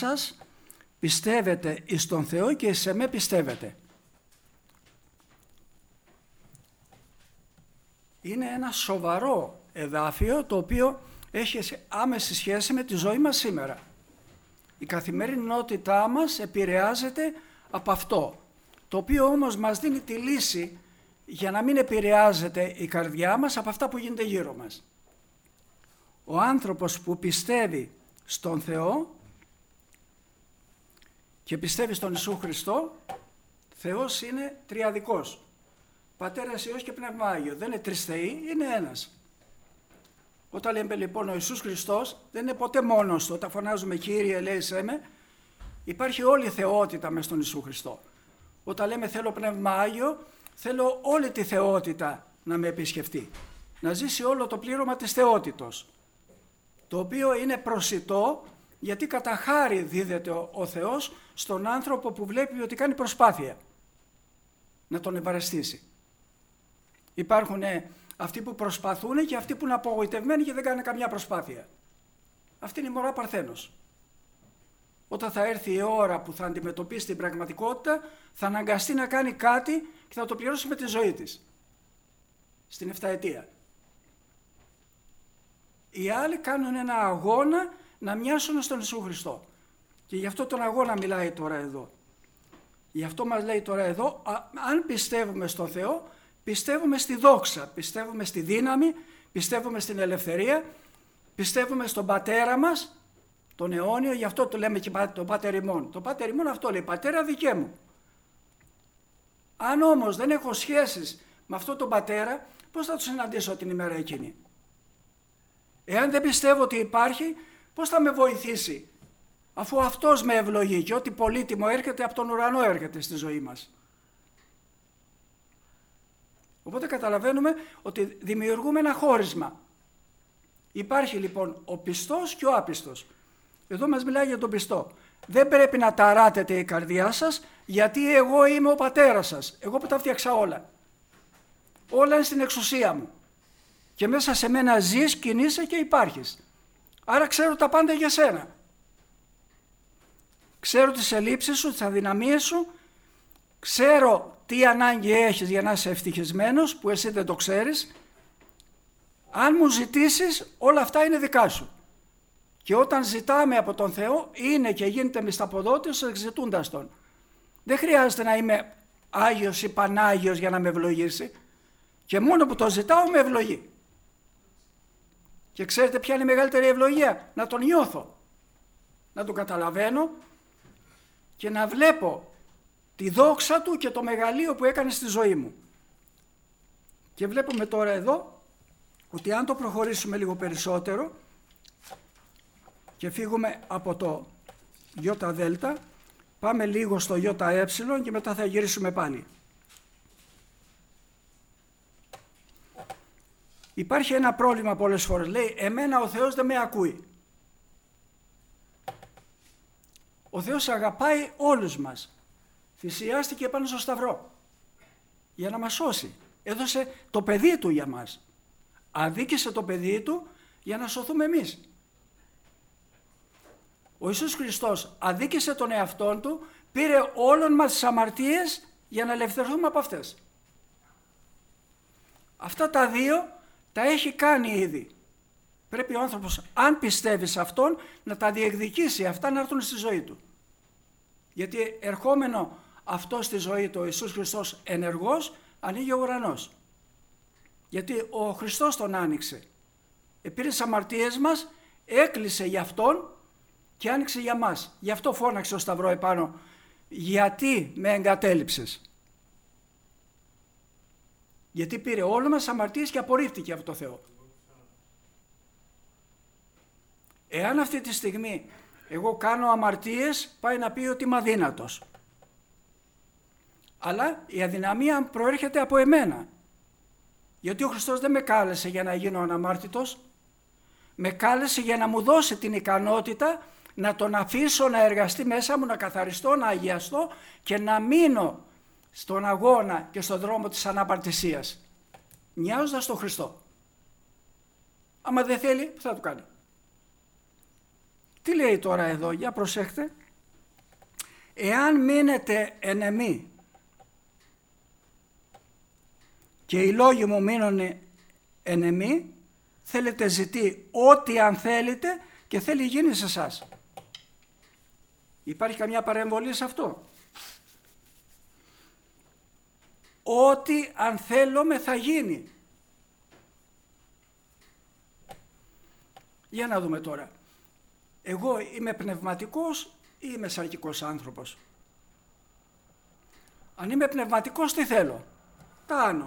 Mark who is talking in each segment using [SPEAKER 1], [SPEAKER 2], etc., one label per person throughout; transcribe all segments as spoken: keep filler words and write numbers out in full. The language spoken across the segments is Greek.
[SPEAKER 1] σας πιστεύετε εις τον Θεό και εις εμέ πιστεύετε. Είναι ένα σοβαρό εδάφιο το οποίο έχει άμεση σχέση με τη ζωή μας σήμερα. Η καθημερινότητά μας επηρεάζεται από αυτό, το οποίο όμως μας δίνει τη λύση για να μην επηρεάζεται η καρδιά μας από αυτά που γίνεται γύρω μας. Ο άνθρωπος που πιστεύει στον Θεό και πιστεύει στον Ιησού Χριστό, Θεός είναι τριαδικός. Πατέρας, Υιός και Πνεύμα Άγιο. Δεν είναι τρεις θεοί, είναι ένας. Όταν λέμε λοιπόν ο Ιησούς Χριστός δεν είναι ποτέ μόνος του. Όταν φωνάζουμε Κύριε ελέησέ με, υπάρχει όλη η θεότητα μες στον Ιησού Χριστό. Όταν λέμε θέλω Πνεύμα Άγιο, θέλω όλη τη θεότητα να με επισκεφτεί. Να ζήσει όλο το πλήρωμα της θεότητος. Το οποίο είναι προσιτό γιατί κατά χάρη δίδεται ο, ο Θεός στον άνθρωπο που βλέπει ότι κάνει προσπάθεια να τον ευαρεστήσει. Υπάρχουν αυτοί που προσπαθούν και αυτοί που είναι απογοητευμένοι και δεν κάνουν καμιά προσπάθεια. Αυτή είναι η μωρά Παρθένος. Όταν θα έρθει η ώρα που θα αντιμετωπίσει την πραγματικότητα, θα αναγκαστεί να κάνει κάτι και θα το πληρώσει με τη ζωή της. Στην εφταετία. Οι άλλοι κάνουν ένα αγώνα να μοιάσουν στον Ιησού Χριστό. Και γι' αυτό τον αγώνα μιλάει τώρα εδώ. Γι' αυτό μας λέει τώρα εδώ, α, αν πιστεύουμε στον Θεό, πιστεύουμε στη δόξα, πιστεύουμε στη δύναμη, πιστεύουμε στην ελευθερία, πιστεύουμε στον Πατέρα μας, τον αιώνιο, γι' αυτό το λέμε και τον Πάτερ ημών. Το Πάτερ ημών αυτό λέει, Πατέρα δικέ μου. Αν όμως δεν έχω σχέσεις με αυτόν τον Πατέρα, πώς θα τον συναντήσω την ημέρα εκείνη? Εάν δεν πιστεύω ότι υπάρχει, πώς θα με βοηθήσει, αφού αυτός με ευλογεί και ό,τι πολύτιμο έρχεται από τον ουρανό έρχεται στη ζωή μας. Οπότε καταλαβαίνουμε ότι δημιουργούμε ένα χώρισμα. Υπάρχει λοιπόν ο πιστός και ο άπιστος. Εδώ μας μιλάει για τον πιστό. Δεν πρέπει να ταράτετε η καρδιά σας, γιατί εγώ είμαι ο πατέρας σας. Εγώ που τα φτιάξα όλα. Όλα είναι στην εξουσία μου. Και μέσα σε μένα ζεις, κινείσαι και υπάρχεις. Άρα ξέρω τα πάντα για σένα. Ξέρω τις ελλείψεις σου, τις αδυναμίες σου. Ξέρω τι ανάγκη έχεις για να είσαι ευτυχισμένος, που εσύ δεν το ξέρεις. Αν μου ζητήσεις, όλα αυτά είναι δικά σου. Και όταν ζητάμε από τον Θεό, είναι και γίνεται μισθαποδότης εξζητούντας τον. Δεν χρειάζεται να είμαι Άγιος ή Πανάγιος για να με ευλογήσει. Και μόνο που το ζητάω με ευλογεί. Και ξέρετε ποια είναι η μεγαλύτερη ευλογία? Να τον νιώθω. Να τον καταλαβαίνω και να βλέπω τη δόξα του και το μεγαλείο που έκανε στη ζωή μου. Και βλέπουμε τώρα εδώ ότι αν το προχωρήσουμε λίγο περισσότερο και φύγουμε από το ΙΔ, πάμε λίγο στο ΙΕ και μετά θα γυρίσουμε πάλι. Υπάρχει ένα πρόβλημα πολλές φορές. Λέει, εμένα ο Θεός δεν με ακούει. Ο Θεός αγαπάει όλους μας. Θυσιάστηκε πάνω στο Σταυρό για να μας σώσει. Έδωσε το παιδί του για μας. Αδίκησε το παιδί του για να σωθούμε εμείς. Ο Ιησούς Χριστός αδίκησε τον εαυτόν του, πήρε όλων μας τις αμαρτίες για να ελευθερθούμε από αυτές. Αυτά τα δύο τα έχει κάνει ήδη. Πρέπει ο άνθρωπος, αν πιστεύει σε αυτόν, να τα διεκδικήσει αυτά να έρθουν στη ζωή του. Γιατί ερχόμενο αυτό στη ζωή του ο Ιησούς Χριστός ενεργός, ανοίγει ο ουρανός. Γιατί ο Χριστός τον άνοιξε. Επήρε τις αμαρτίες μας, έκλεισε για αυτόν και άνοιξε για μας. Γι' αυτό φώναξε ο Σταυρό επάνω. Γιατί με εγκατέλειψες? Γιατί πήρε όλο μας αμαρτίες και απορρίφθηκε από το Θεό. Εάν αυτή τη στιγμή εγώ κάνω αμαρτίες, πάει να πει ότι είμαι αδύνατος. Αλλά η αδυναμία προέρχεται από εμένα. Γιατί ο Χριστός δεν με κάλεσε για να γίνω αναμάρτητος. Με κάλεσε για να μου δώσει την ικανότητα να τον αφήσω να εργαστεί μέσα μου, να καθαριστώ, να αγιαστώ και να μείνω στον αγώνα και στον δρόμο της αναπαρτησίας. Μοιάζοντας τον Χριστό. Άμα δεν θέλει, τι θα του κάνει? Τι λέει τώρα εδώ, για προσέχτε. Εάν μείνετε εν εμή και οι λόγοι μου μείνουν εν εμή, θέλετε ζητεί ό,τι αν θέλετε και θέλει γίνει σε εσάς. Υπάρχει καμιά παρεμβολή σε αυτό? Ό,τι αν θέλουμε θα γίνει. Για να δούμε τώρα. Εγώ είμαι πνευματικός ή είμαι σαρκικός άνθρωπος? Αν είμαι πνευματικός, τι θέλω? Τα άνω.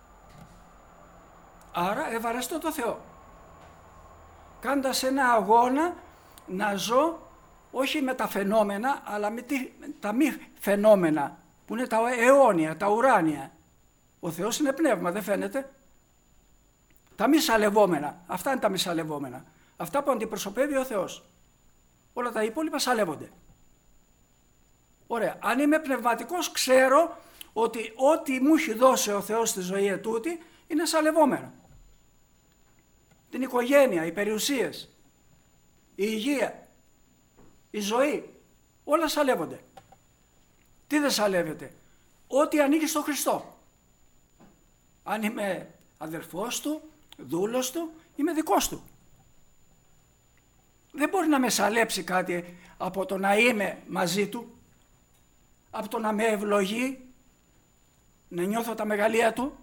[SPEAKER 1] Άρα ευαρεστώ το Θεό. Κάνοντας ένα αγώνα να ζω όχι με τα φαινόμενα, αλλά με τα μη φαινόμενα, που είναι τα αιώνια, τα ουράνια. Ο Θεός είναι πνεύμα, δεν φαίνεται? Τα μη σαλευόμενα, αυτά είναι τα μη σαλευόμενα. Αυτά που αντιπροσωπεύει ο Θεός. Όλα τα υπόλοιπα σαλεύονται. Ωραία. Αν είμαι πνευματικός, ξέρω ότι ό,τι μου έχει δώσει ο Θεός στη ζωή ετούτη είναι σαλευόμενο. Την οικογένεια, οι περιουσίες, η υγεία, η ζωή, όλα σαλεύονται. Τι δεν σαλεύεται? Ό,τι ανήκει στο Χριστό. Αν είμαι αδερφός του, δούλος του, είμαι δικός του. Δεν μπορεί να με σαλέψει κάτι από το να είμαι μαζί του, από το να με ευλογεί, να νιώθω τα μεγαλεία του.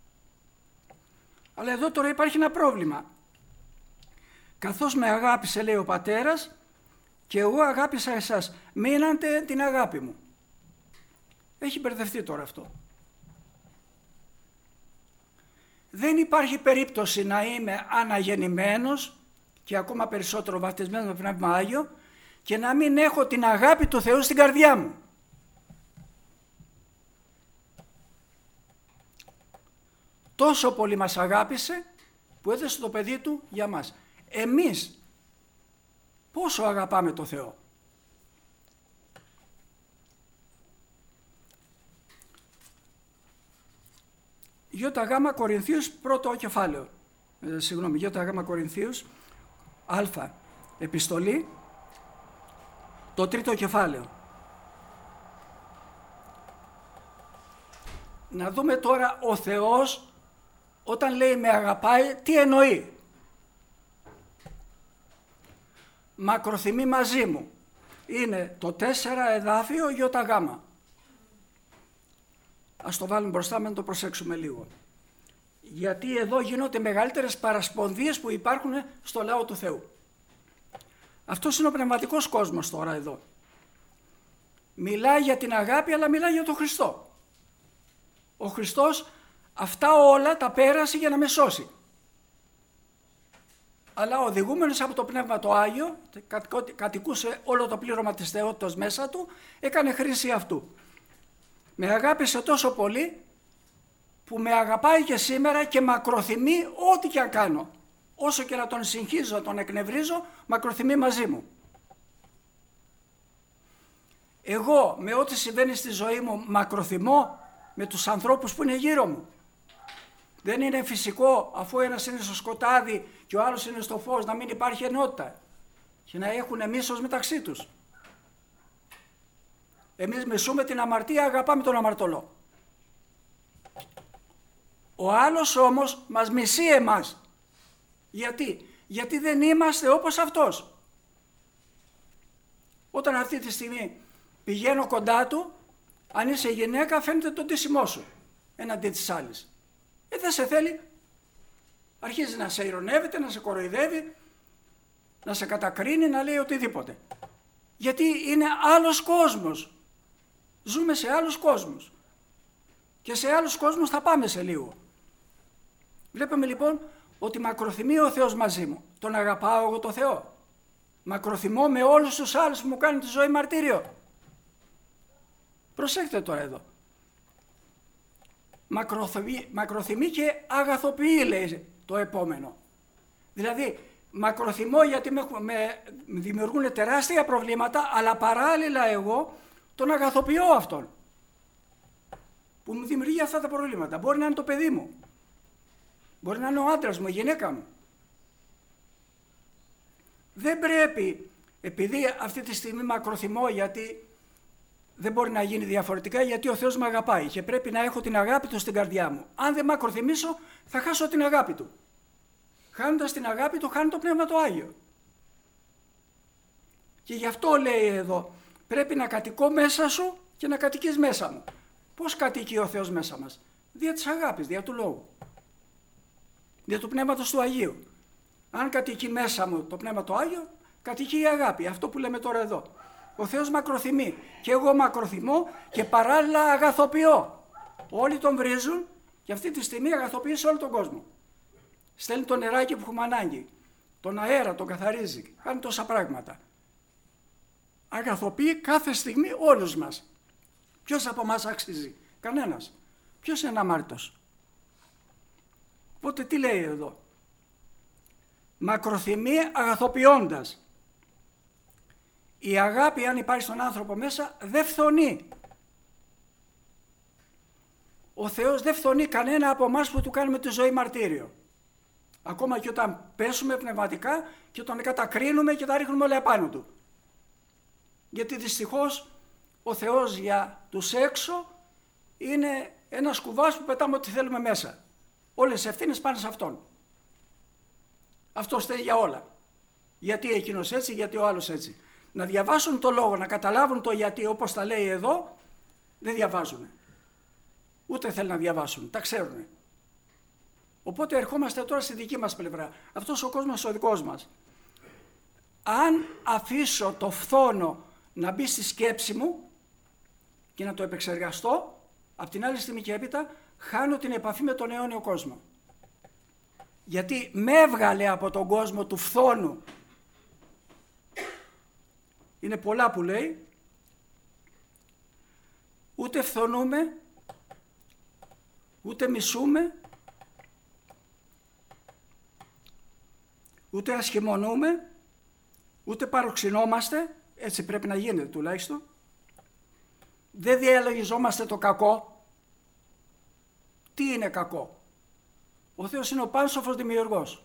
[SPEAKER 1] Αλλά εδώ τώρα υπάρχει ένα πρόβλημα. Καθώς με αγάπησε, λέει ο πατέρας, και εγώ αγάπησα εσάς, μείνατε την αγάπη μου. Έχει μπερδευτεί τώρα αυτό. Δεν υπάρχει περίπτωση να είμαι αναγεννημένος και ακόμα περισσότερο βαπτισμένος με Πνεύμα Άγιο και να μην έχω την αγάπη του Θεού στην καρδιά μου. Τόσο πολύ μας αγάπησε που έδωσε το παιδί του για μας. Εμείς πόσο αγαπάμε το Θεό? Γιώτα γάμα Κορινθίους, πρώτο κεφάλαιο. Ε, συγγνώμη, Γιώτα γάμα Κορινθίους, α, επιστολή, το τρίτο κεφάλαιο. Να δούμε τώρα ο Θεός όταν λέει με αγαπάει, τι εννοεί? Μακροθυμεί μαζί μου. Είναι το τέσσερα εδάφιο Γιώτα γάμα. Ας το βάλουμε μπροστά με να το προσέξουμε λίγο. Γιατί εδώ γίνονται μεγαλύτερες παρασπονδίες που υπάρχουν στο λαό του Θεού. Αυτός είναι ο πνευματικός κόσμος τώρα εδώ. Μιλάει για την αγάπη, αλλά μιλάει για τον Χριστό. Ο Χριστός αυτά όλα τα πέρασε για να με σώσει. Αλλά οδηγούμενος από το Πνεύμα το Άγιο, κατοικούσε όλο το πλήρωμα της θεότητας μέσα του, έκανε χρήση αυτού. Με αγάπησε τόσο πολύ που με αγαπάει και σήμερα και μακροθυμεί ό,τι και αν κάνω. Όσο και να τον συγχύζω, τον εκνευρίζω, μακροθυμεί μαζί μου. Εγώ με ό,τι συμβαίνει στη ζωή μου μακροθυμώ με τους ανθρώπους που είναι γύρω μου. Δεν είναι φυσικό, αφού ένας είναι στο σκοτάδι και ο άλλος είναι στο φως, να μην υπάρχει ενότητα και να έχουν μίσος μεταξύ τους. Εμείς μισούμε την αμαρτία, αγαπάμε τον αμαρτωλό. Ο άλλος όμως μας μισεί εμάς. Γιατί? Γιατί δεν είμαστε όπως αυτός. Όταν αυτή τη στιγμή πηγαίνω κοντά του, αν είσαι γυναίκα φαίνεται το ντύσιμό σου έναντι της άλλης. Ε, δεν σε θέλει. Αρχίζει να σε ειρωνεύεται, να σε κοροϊδεύει, να σε κατακρίνει, να λέει οτιδήποτε. Γιατί είναι άλλος κόσμος. Ζούμε σε άλλους κόσμους. Και σε άλλους κόσμους θα πάμε σε λίγο. Βλέπουμε λοιπόν ότι μακροθυμεί ο Θεός μαζί μου. Τον αγαπάω εγώ το Θεό. Μακροθυμώ με όλους τους άλλους που μου κάνουν τη ζωή μαρτύριο. Προσέξτε τώρα εδώ. Μακροθυμεί, μακροθυμεί και αγαθοποιεί, λέει το επόμενο. Δηλαδή μακροθυμώ γιατί με, με δημιουργούν τεράστια προβλήματα, αλλά παράλληλα εγώ τον αγαθοποιώ αυτόν που μου δημιουργεί αυτά τα προβλήματα. Μπορεί να είναι το παιδί μου, μπορεί να είναι ο άντρας μου, η γυναίκα μου. Δεν πρέπει επειδή αυτή τη στιγμή μακροθυμώ, γιατί δεν μπορεί να γίνει διαφορετικά, γιατί ο Θεός με αγαπάει και πρέπει να έχω την αγάπη Του στην καρδιά μου. Αν δεν μακροθυμήσω, θα χάσω την αγάπη Του. Χάνοντας την αγάπη Του, χάνω το Πνεύμα το Άγιο. Και γι' αυτό λέει εδώ, πρέπει να κατοικώ μέσα σου και να κατοικείς μέσα μου. Πώς κατοικεί ο Θεός μέσα μας? Δια της αγάπης, δια του Λόγου. Δια του Πνεύματος του Αγίου. Αν κατοικεί μέσα μου το Πνεύμα το Άγιο, κατοικεί η αγάπη. Αυτό που λέμε τώρα εδώ. Ο Θεός μακροθυμεί και εγώ μακροθυμώ και παράλληλα αγαθοποιώ. Όλοι τον βρίζουν και αυτή τη στιγμή αγαθοποιεί σε όλο τον κόσμο. Στέλνει το νεράκι που έχουμε ανάγκη. Τον αέρα τον καθαρίζει. Κάνει τόσα πράγματα. Αγαθοποιεί κάθε στιγμή όλους μας. Ποιος από εμάς αξίζει? Κανένας. Ποιος είναι αμάρτητος? Οπότε τι λέει εδώ? Μακροθυμεί αγαθοποιώντας. Η αγάπη, αν υπάρχει στον άνθρωπο μέσα, δεν φθονεί. Ο Θεός δεν φθονεί κανένα από εμάς που Του κάνουμε τη ζωή μαρτύριο. Ακόμα και όταν πέσουμε πνευματικά και όταν κατακρίνουμε και τα ρίχνουμε όλα επάνω Του. Γιατί δυστυχώς ο Θεός για τους έξω είναι ένας κουβάς που πετάμε ό,τι θέλουμε μέσα. Όλες οι ευθύνες πάνε σε Αυτόν. Αυτό φταίει για όλα. Γιατί εκείνος έτσι, γιατί ο άλλος έτσι. Να διαβάσουν το λόγο, να καταλάβουν το γιατί, όπως τα λέει εδώ, δεν διαβάζουν. Ούτε θέλουν να διαβάσουν, τα ξέρουν. Οπότε ερχόμαστε τώρα στη δική μας πλευρά. Αυτός ο κόσμος ο δικός μας. Αν αφήσω το φθόνο να μπει στη σκέψη μου και να το επεξεργαστώ, από την άλλη στιγμή και έπειτα χάνω την επαφή με τον αιώνιο κόσμο. Γιατί με έβγαλε από τον κόσμο του φθόνου. Είναι πολλά που λέει. Ούτε φθονούμε, ούτε μισούμε, ούτε ασχημονούμε, ούτε παροξυνόμαστε, έτσι πρέπει να γίνεται τουλάχιστον. Δεν διαλογιζόμαστε το κακό. Τι είναι κακό? Ο Θεός είναι ο πάνσοφος δημιουργός.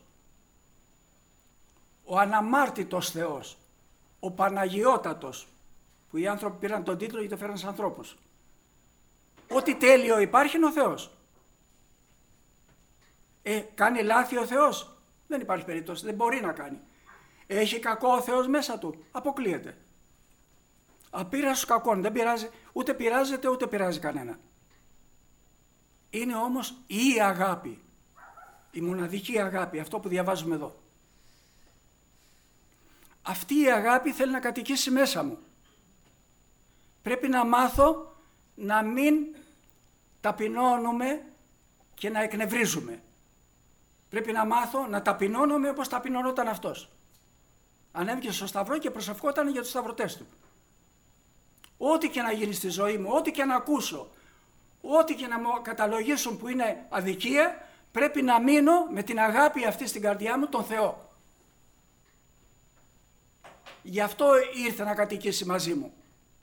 [SPEAKER 1] Ο αναμάρτητος Θεός. Ο Παναγιώτατος, που οι άνθρωποι πήραν τον τίτλο γιατί το φέραν στους ανθρώπους. Ό,τι τέλειο υπάρχει είναι ο Θεός. Ε, κάνει λάθη ο Θεός? Δεν υπάρχει περίπτωση, δεν μπορεί να κάνει. Έχει κακό ο Θεός μέσα Του? Αποκλείεται. Απείραστος κακών, δεν πειράζει, ούτε πειράζεται ούτε πειράζει κανένα. Είναι όμως η αγάπη, η μοναδική αγάπη, αυτό που διαβάζουμε εδώ. Αυτή η αγάπη θέλει να κατοικήσει μέσα μου. Πρέπει να μάθω να μην ταπεινώνουμε και να εκνευρίζουμε. Πρέπει να μάθω να ταπεινώνομαι όπως ταπεινωνόταν αυτός. Ανέβηκε στο σταυρό και προσευχόταν για τους σταυρωτές Του. Ό,τι και να γίνει στη ζωή μου, ό,τι και να ακούσω, ό,τι και να μου καταλογίσουν που είναι αδικία, πρέπει να μείνω με την αγάπη αυτή στην καρδιά μου τον Θεό. Γι' αυτό ήρθε να κατοικήσει μαζί μου.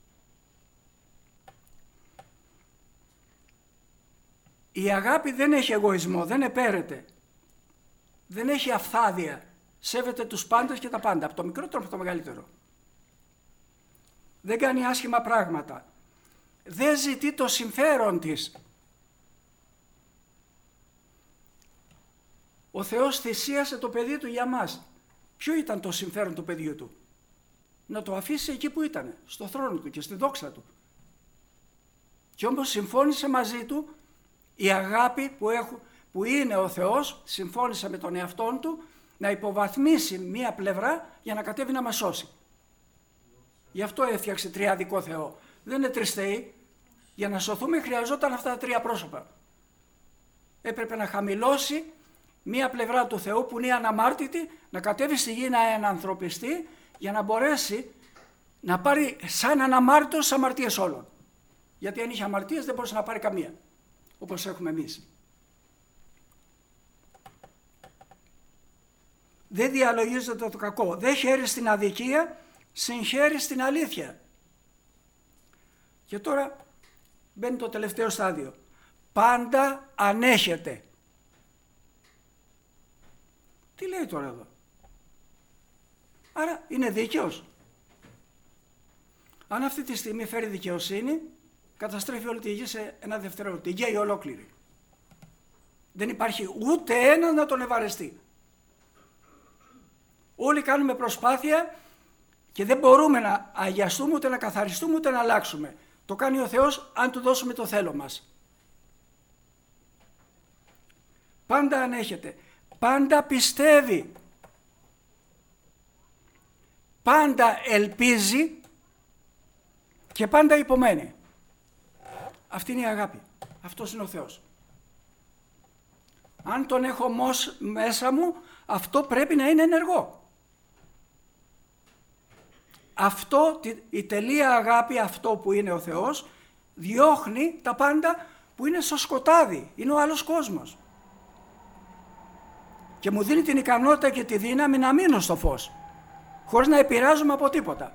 [SPEAKER 1] Η αγάπη δεν έχει εγωισμό, δεν επέρεται, δεν έχει αυθάδεια. Σέβεται τους πάντες και τα πάντα, από το μικρότερο από το μεγαλύτερο. Δεν κάνει άσχημα πράγματα. Δεν ζητεί το συμφέρον της. Ο Θεός θυσίασε το παιδί Του για μας. Ποιο ήταν το συμφέρον του παιδιού Του? Να το αφήσει εκεί που ήταν, στο θρόνο Του και στη δόξα Του. Και όμως συμφώνησε μαζί Του, η αγάπη που, έχω, που είναι ο Θεός, συμφώνησε με τον εαυτόν Του, να υποβαθμίσει μία πλευρά για να κατέβει να μας σώσει. Γι' αυτό έφτιαξε τριαδικό Θεό. Δεν είναι τρεις θεοί. Για να σωθούμε χρειαζόταν αυτά τα τρία πρόσωπα. Έπρεπε να χαμηλώσει μία πλευρά του Θεού που είναι η αναμάρτητη, να κατέβει στη γη να ενανθρωπιστεί για να μπορέσει να πάρει σαν αναμάρτητος τις αμαρτίες όλων. Γιατί αν είχε αμαρτίες δεν μπορούσε να πάρει καμία, όπως έχουμε εμείς. Δεν διαλογίζεται το κακό, δεν χαίρει στην αδικία, συγχαίρει στην αλήθεια. Και τώρα μπαίνει το τελευταίο στάδιο. Πάντα ανέχεται. Τι λέει τώρα εδώ? Άρα είναι δίκαιος. Αν αυτή τη στιγμή φέρει δικαιοσύνη, καταστρέφει όλη τη γη σε ένα δευτερόλεπτο. Η γη ολόκληρη. Δεν υπάρχει ούτε ένας να τον ευαρεστεί. Όλοι κάνουμε προσπάθεια και δεν μπορούμε να αγιαστούμε, ούτε να καθαριστούμε, ούτε να αλλάξουμε. Το κάνει ο Θεός αν του δώσουμε το θέλω μας. Πάντα ανέχεται. Πάντα πιστεύει. Πάντα ελπίζει και πάντα υπομένει. Αυτή είναι η αγάπη. Αυτός είναι ο Θεός. Αν τον έχω μέσα μου, αυτό πρέπει να είναι ενεργό. Αυτό, η τελεία αγάπη, αυτό που είναι ο Θεός, διώχνει τα πάντα που είναι στο σκοτάδι. Είναι ο άλλος κόσμος. Και μου δίνει την ικανότητα και τη δύναμη να μείνω στο φως, χωρίς να επηρεάζομαι από τίποτα.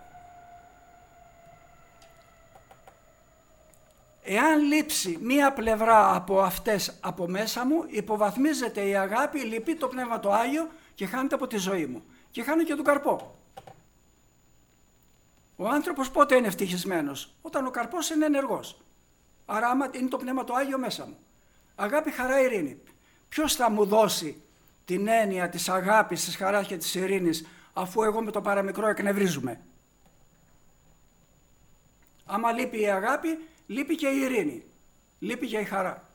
[SPEAKER 1] Εάν λείψει μία πλευρά από αυτές από μέσα μου, υποβαθμίζεται η αγάπη, λείπει το Πνεύμα το Άγιο και χάνεται από τη ζωή μου. Και χάνω και τον καρπό. Ο άνθρωπος πότε είναι ευτυχισμένος? Όταν ο καρπός είναι ενεργός. Άρα άμα είναι το Πνεύμα το Άγιο μέσα μου. Αγάπη, χαρά, ειρήνη. Ποιος θα μου δώσει την έννοια της αγάπης, της χαράς και της ειρήνης, αφού εγώ με το παραμικρό εκνευρίζουμε? Άμα λείπει η αγάπη, λείπει και η ειρήνη, λείπει και η χαρά.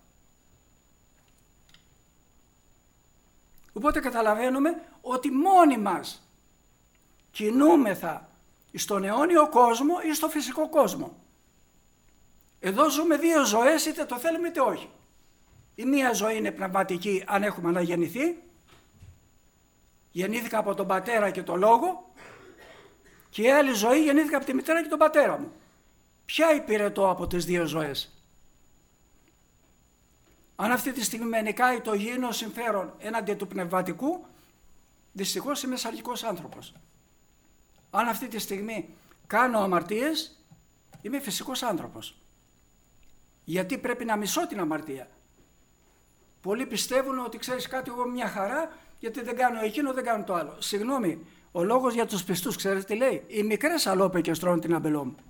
[SPEAKER 1] Οπότε καταλαβαίνουμε ότι μόνοι μας κινούμεθα στον αιώνιο κόσμο ή στο φυσικό κόσμο. Εδώ ζούμε δύο ζωές, είτε το θέλουμε είτε όχι. Η μία ζωή είναι πνευματική, αν έχουμε αναγεννηθεί. Γεννήθηκα από τον πατέρα και τον λόγο, και η άλλη ζωή γεννήθηκα από τη μητέρα και τον πατέρα μου. Ποια υπηρετώ από τις δύο ζωές? Αν αυτή τη στιγμή με νικάει το γήινο συμφέρον έναντι του πνευματικού, δυστυχώς είμαι σαρκικός άνθρωπος. Αν αυτή τη στιγμή κάνω αμαρτίες, είμαι φυσικός άνθρωπος. Γιατί πρέπει να μισώ την αμαρτία. Πολλοί πιστεύουν ότι ξέρεις κάτι, εγώ μια χαρά, γιατί δεν κάνω εκείνο, δεν κάνω το άλλο. Συγγνώμη, ο λόγος για τους πιστούς, ξέρετε τι λέει? Οι μικρές αλόπαικες τρώνε την αμπελό μου.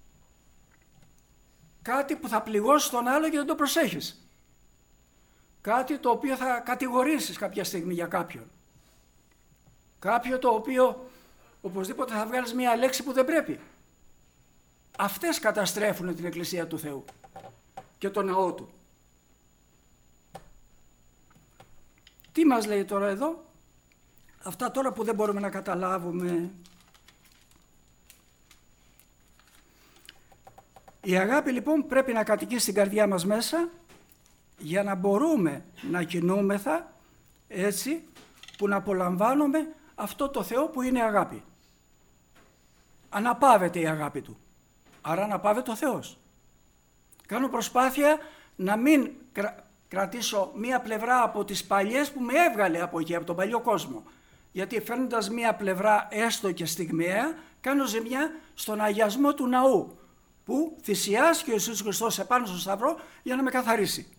[SPEAKER 1] Κάτι που θα πληγώσει τον άλλο και δεν το προσέχεις. Κάτι το οποίο θα κατηγορήσεις κάποια στιγμή για κάποιον. Κάποιο το οποίο οπωσδήποτε θα βγάλεις μια λέξη που δεν πρέπει. Αυτές καταστρέφουν την Εκκλησία του Θεού και τον ναό του. Τι μας λέει τώρα εδώ? Αυτά τώρα που δεν μπορούμε να καταλάβουμε. Η αγάπη λοιπόν πρέπει να κατοικεί στην καρδιά μας μέσα, για να μπορούμε να κινούμεθα έτσι που να απολαμβάνουμε αυτό το Θεό που είναι αγάπη. Αναπαύεται η αγάπη του, άρα αναπαύεται ο Θεός. Κάνω προσπάθεια να μην κρα... κρατήσω μία πλευρά από τις παλιές που με έβγαλε από εκεί, από τον παλιό κόσμο. Γιατί φέρνοντας μία πλευρά έστω και στιγμιαία, κάνω ζημιά στον αγιασμό του ναού, που θυσιάστηκε ο Ιησούς Χριστός επάνω στο Σταυρό για να με καθαρίσει.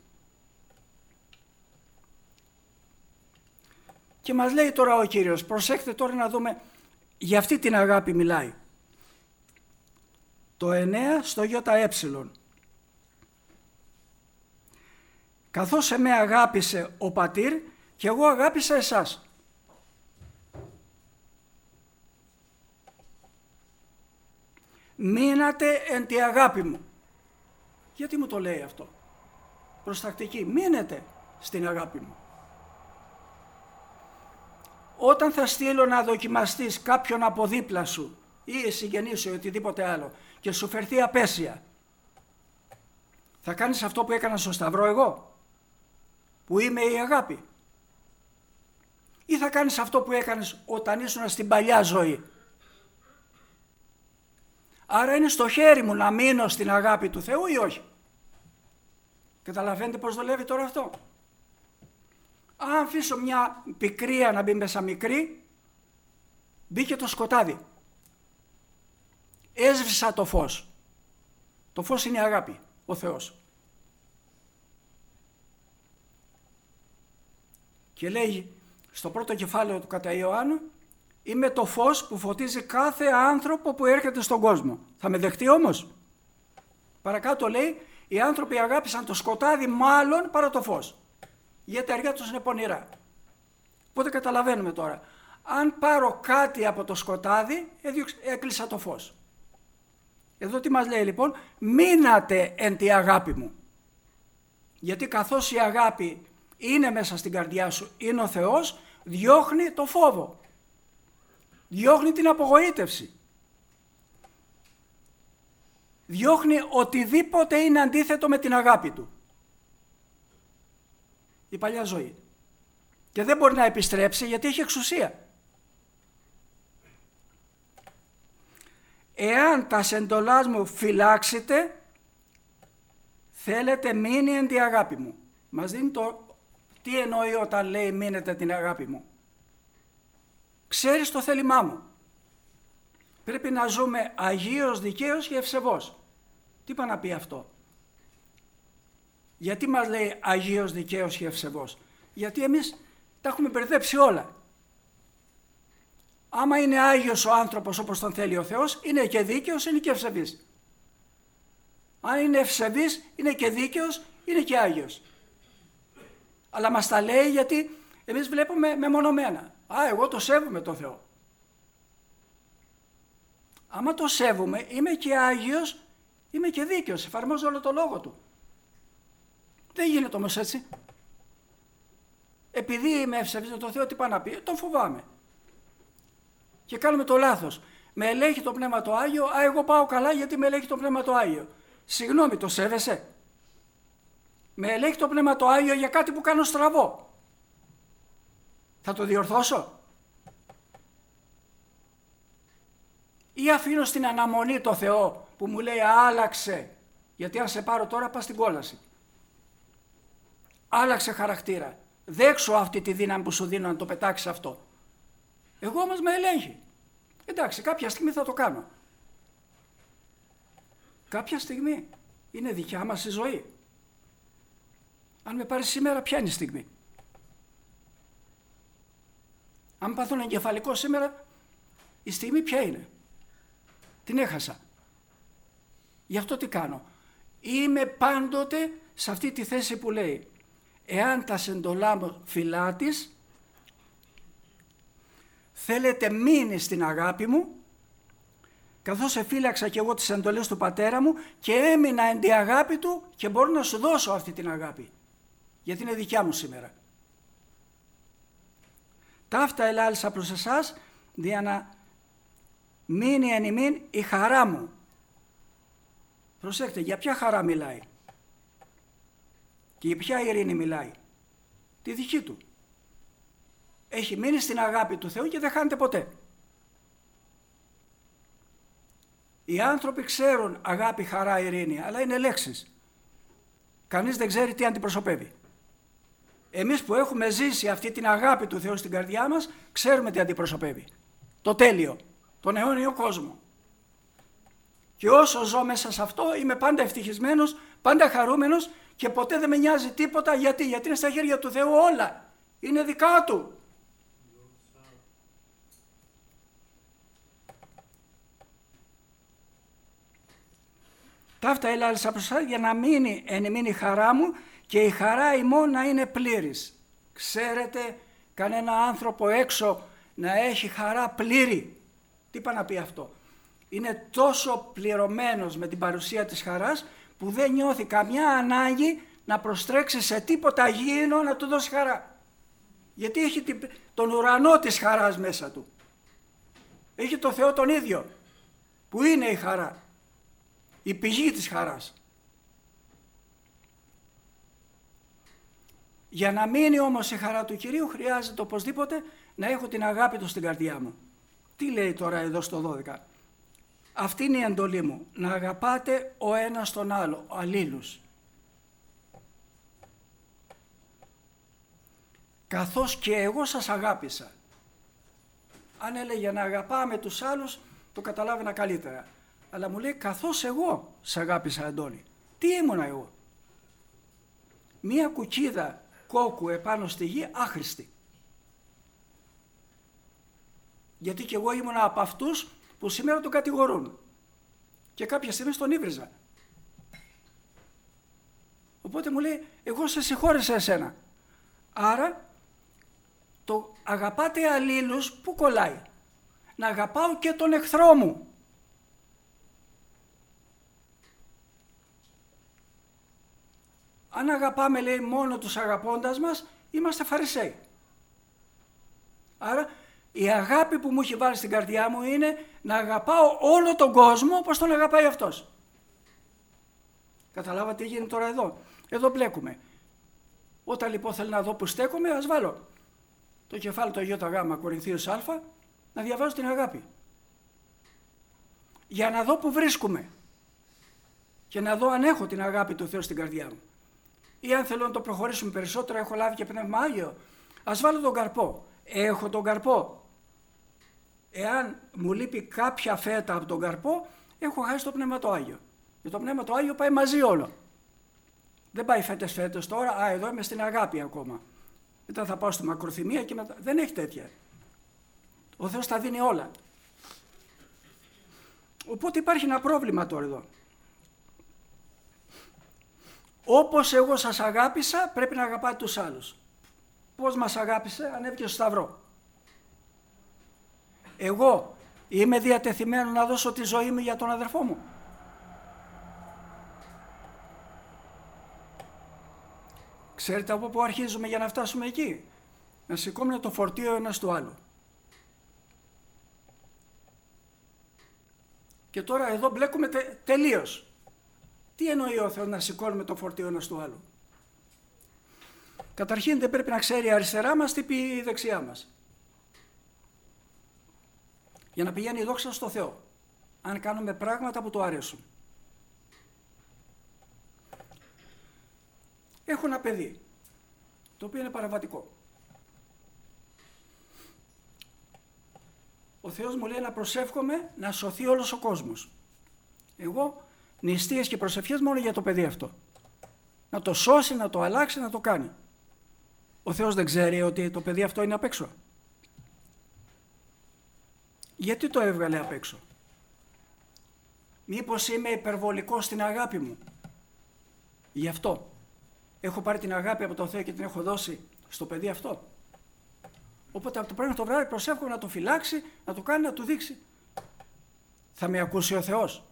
[SPEAKER 1] Και μας λέει τώρα ο Κύριος, προσέξτε τώρα να δούμε, για αυτή την αγάπη μιλάει. Το εννέα στο ΙΕ. Καθώς εμέ αγάπησε ο Πατήρ και εγώ αγάπησα εσάς. Μείνατε εν τη αγάπη μου. Γιατί μου το λέει αυτό? Προστακτική. Μείνετε στην αγάπη μου. Όταν θα στείλω να δοκιμαστείς κάποιον από δίπλα σου ή συγγενή σου ή οτιδήποτε άλλο και σου φερθεί απέσια, θα κάνεις αυτό που έκανα στο Σταυρό εγώ, που είμαι η αγάπη? Ή θα κάνεις αυτό που έκανες όταν ήσουν στην παλιά ζωή? Άρα είναι στο χέρι μου να μείνω στην αγάπη του Θεού ή όχι. Καταλαβαίνετε πώς δουλεύει τώρα αυτό? Αν αφήσω μια πικρία να μπει μέσα μικρή, μπήκε το σκοτάδι. Έσβησα το φως. Το φως είναι η αγάπη, ο Θεός. Και λέει στο πρώτο κεφάλαιο του κατά Ιωάννου, Είμαι το φως που φωτίζει κάθε άνθρωπο που έρχεται στον κόσμο. Θα με δεχτεί όμως? Παρακάτω λέει, οι άνθρωποι αγάπησαν το σκοτάδι μάλλον παρά το φως, γιατί τα αργία τους είναι πονηρά. Οπότε καταλαβαίνουμε τώρα, αν πάρω κάτι από το σκοτάδι, έκλεισα το φως. Εδώ τι μας λέει λοιπόν? Μείνατε εν τη αγάπη μου. Γιατί καθώς η αγάπη είναι μέσα στην καρδιά σου, είναι ο Θεός, διώχνει το φόβο, διώχνει την απογοήτευση, διώχνει οτιδήποτε είναι αντίθετο με την αγάπη του. Η παλιά ζωή. Και δεν μπορεί να επιστρέψει γιατί έχει εξουσία. Εάν τα εντολάς μου φυλάξετε, θέλετε μείνει εν τη αγάπη μου. Μας δίνει το τι εννοεί όταν λέει μείνετε την αγάπη μου. Ξέρεις το θέλημά μου. Πρέπει να ζούμε αγίος, δικαίος και ευσεβώς. Τι πάει να πει αυτό? Γιατί μας λέει αγίος, δικαίος και ευσεβώς? Γιατί εμείς τα έχουμε μπερδέψει όλα. Άμα είναι άγιος ο άνθρωπος όπως τον θέλει ο Θεός, είναι και δίκαιος, είναι και ευσεβής. Αν είναι ευσεβής, είναι και δίκαιος, είναι και άγιος. Αλλά μας τα λέει γιατί εμείς βλέπουμε μεμονωμένα. Α, εγώ το σέβομαι τον Θεό. Άμα το σέβομαι, είμαι και άγιος, είμαι και δίκαιος, εφαρμόζω όλο το λόγο του. Δεν γίνεται όμως έτσι. Επειδή είμαι ευσεβής με τον Θεό, τι πάει να πει? Τον φοβάμαι. Και κάνουμε το λάθος. Με ελέγχει το Πνεύμα το Άγιο, α, εγώ πάω καλά γιατί με ελέγχει το Πνεύμα το Άγιο. Συγγνώμη, το σέβεσαι? Με ελέγχει το Πνεύμα το Άγιο για κάτι που κάνω στραβό. Θα το διορθώσω? Ή αφήνω στην αναμονή το Θεό που μου λέει άλλαξε, γιατί αν σε πάρω τώρα πας στην κόλαση. Άλλαξε χαρακτήρα. Δέξω αυτή τη δύναμη που σου δίνω να το πετάξεις αυτό. Εγώ όμως με ελέγχει. Εντάξει, κάποια στιγμή θα το κάνω. Κάποια στιγμή είναι δικιά μας η ζωή. Αν με πάρει σήμερα, ποια είναι η στιγμή? Αν πάθω ένα εγκεφαλικό σήμερα, η στιγμή ποια είναι? Την έχασα. Γι' αυτό τι κάνω? Είμαι πάντοτε σε αυτή τη θέση που λέει εάν τα εντολά μου φυλάτης, θέλετε μείνει στην αγάπη μου, καθώς εφύλαξα και εγώ τις εντολές του πατέρα μου και έμεινα εν τη αγάπη του και μπορώ να σου δώσω αυτή την αγάπη, γιατί είναι δικιά μου σήμερα. Ταύτα ελάλησα προς εσάς, δια να μείνει εν ημίν η χαρά μου. Προσέξτε, για ποια χαρά μιλάει και για ποια ειρήνη μιλάει? Τη δική του. Έχει μείνει στην αγάπη του Θεού και δεν χάνεται ποτέ. Οι άνθρωποι ξέρουν αγάπη, χαρά, ειρήνη, αλλά είναι λέξεις. Κανείς δεν ξέρει τι αντιπροσωπεύει. Εμείς που έχουμε ζήσει αυτή την αγάπη του Θεού στην καρδιά μας, ξέρουμε τι αντιπροσωπεύει. Το τέλειο, τον αιώνιο κόσμο. Και όσο ζω μέσα σε αυτό είμαι πάντα ευτυχισμένος, πάντα χαρούμενος και ποτέ δεν με νοιάζει τίποτα. Γιατί, γιατί είναι στα χέρια του Θεού όλα. Είναι δικά του. Ταύτα ελάλησα προς εσάς για να μείνει εν ημίν η χαρά μου και η χαρά ημών να είναι πλήρης. Ξέρετε κανένα άνθρωπο έξω να έχει χαρά πλήρη? Τι πάει να πει αυτό? Είναι τόσο πληρωμένος με την παρουσία της χαράς που δεν νιώθει καμιά ανάγκη να προστρέξει σε τίποτα γήινο να του δώσει χαρά. Γιατί έχει τον ουρανό της χαράς μέσα του. Έχει το Θεό τον ίδιο που είναι η χαρά, η πηγή της χαράς. Για να μείνει όμως η χαρά του Κυρίου χρειάζεται οπωσδήποτε να έχω την αγάπη του στην καρδιά μου. Τι λέει τώρα εδώ στο δώδεκα? Αυτή είναι η εντολή μου, να αγαπάτε ο ένας τον άλλο, ο αλλήλους. Καθώς και εγώ σας αγάπησα. Αν έλεγε να αγαπάμε τους άλλους, το καταλάβαινα καλύτερα. Αλλά μου λέει καθώς εγώ σ' αγάπησα, Αντώνη. Τι ήμουνα εγώ? Μία κουκκίδα κόκκου επάνω στη γη, άχρηστη. Γιατί και εγώ ήμουν από αυτούς που σήμερα τον κατηγορούν. Και κάποια στιγμή τον ύβριζα. Οπότε μου λέει, εγώ σε συγχώρεσα εσένα. Άρα, το αγαπάτε αλλήλους, πού κολλάει? Να αγαπάω και τον εχθρό μου. Αν αγαπάμε, λέει, μόνο τους αγαπώντας μας, είμαστε φαρισαίοι. Άρα, η αγάπη που μου έχει βάλει στην καρδιά μου είναι να αγαπάω όλο τον κόσμο όπως τον αγαπάει αυτός. Καταλάβατε τι γίνεται τώρα εδώ? Εδώ μπλέκουμε. Όταν λοιπόν θέλω να δω που στέκομαι, ας βάλω το κεφάλι το ΙΓ Κορινθίους Α, να διαβάζω την αγάπη. Για να δω που βρίσκουμε. Και να δω αν έχω την αγάπη του Θεού στην καρδιά μου. Ή αν θέλω να το προχωρήσουμε περισσότερο, έχω λάβει και Πνεύμα Άγιο, ας βάλω τον καρπό. Έχω τον καρπό. Εάν μου λείπει κάποια φέτα από τον καρπό, έχω χάσει το Πνεύμα το Άγιο. Και το Πνεύμα το Άγιο πάει μαζί όλο. Δεν πάει φέτες φέτες τώρα, α, εδώ είμαι στην αγάπη ακόμα. Μετά θα πάω στη μακροθυμία και μετά. Δεν έχει τέτοια. Ο Θεός τα δίνει όλα. Οπότε υπάρχει ένα πρόβλημα τώρα εδώ. Όπως εγώ σας αγάπησα, πρέπει να αγαπάτε τους άλλους. Πώς μας αγάπησε? Ανέβηκε στο Σταυρό. Εγώ είμαι διατεθειμένο να δώσω τη ζωή μου για τον αδερφό μου? Ξέρετε από πού αρχίζουμε για να φτάσουμε εκεί? Να σηκώνουμε το φορτίο ένας του άλλου. Και τώρα εδώ μπλέκουμε τε, τελείως. Τι εννοεί ο Θεός να σηκώνουμε το φορτίο ένας του άλλου? Καταρχήν δεν πρέπει να ξέρει η αριστερά μας τι πει η δεξιά μας. Για να πηγαίνει η δόξα στο Θεό. Αν κάνουμε πράγματα που του αρέσουν. Έχω ένα παιδί, το οποίο είναι παραβατικό. Ο Θεός μου λέει να προσεύχομαι να σωθεί όλος ο κόσμος. Εγώ νηστείες και προσευχές μόνο για το παιδί αυτό. Να το σώσει, να το αλλάξει, να το κάνει. Ο Θεός δεν ξέρει ότι το παιδί αυτό είναι απ' έξω? Γιατί το έβγαλε απ' έξω? Μήπως είμαι υπερβολικός στην αγάπη μου? Γι' αυτό έχω πάρει την αγάπη από τον Θεό και την έχω δώσει στο παιδί αυτό. Οπότε από το πρωί το βράδυ προσεύχομαι να το φυλάξει, να το κάνει, να του δείξει. Θα με ακούσει ο Θεός?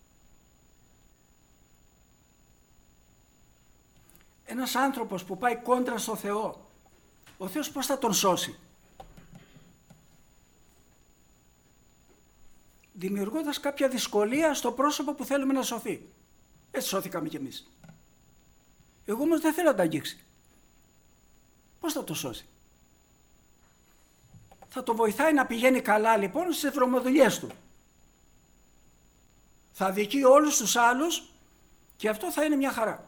[SPEAKER 1] Ένας άνθρωπος που πάει κόντρα στο Θεό, ο Θεός πώς θα τον σώσει? Δημιουργώντας κάποια δυσκολία στο πρόσωπο που θέλουμε να σωθεί. Έτσι σώθηκαμε κι εμείς. Εγώ όμως δεν θέλω να τα αγγίξει. Πώς θα το σώσει? Θα το βοηθάει να πηγαίνει καλά λοιπόν στις ευρωμοδουλειές του. Θα δικεί όλους τους άλλους και αυτό θα είναι μια χαρά.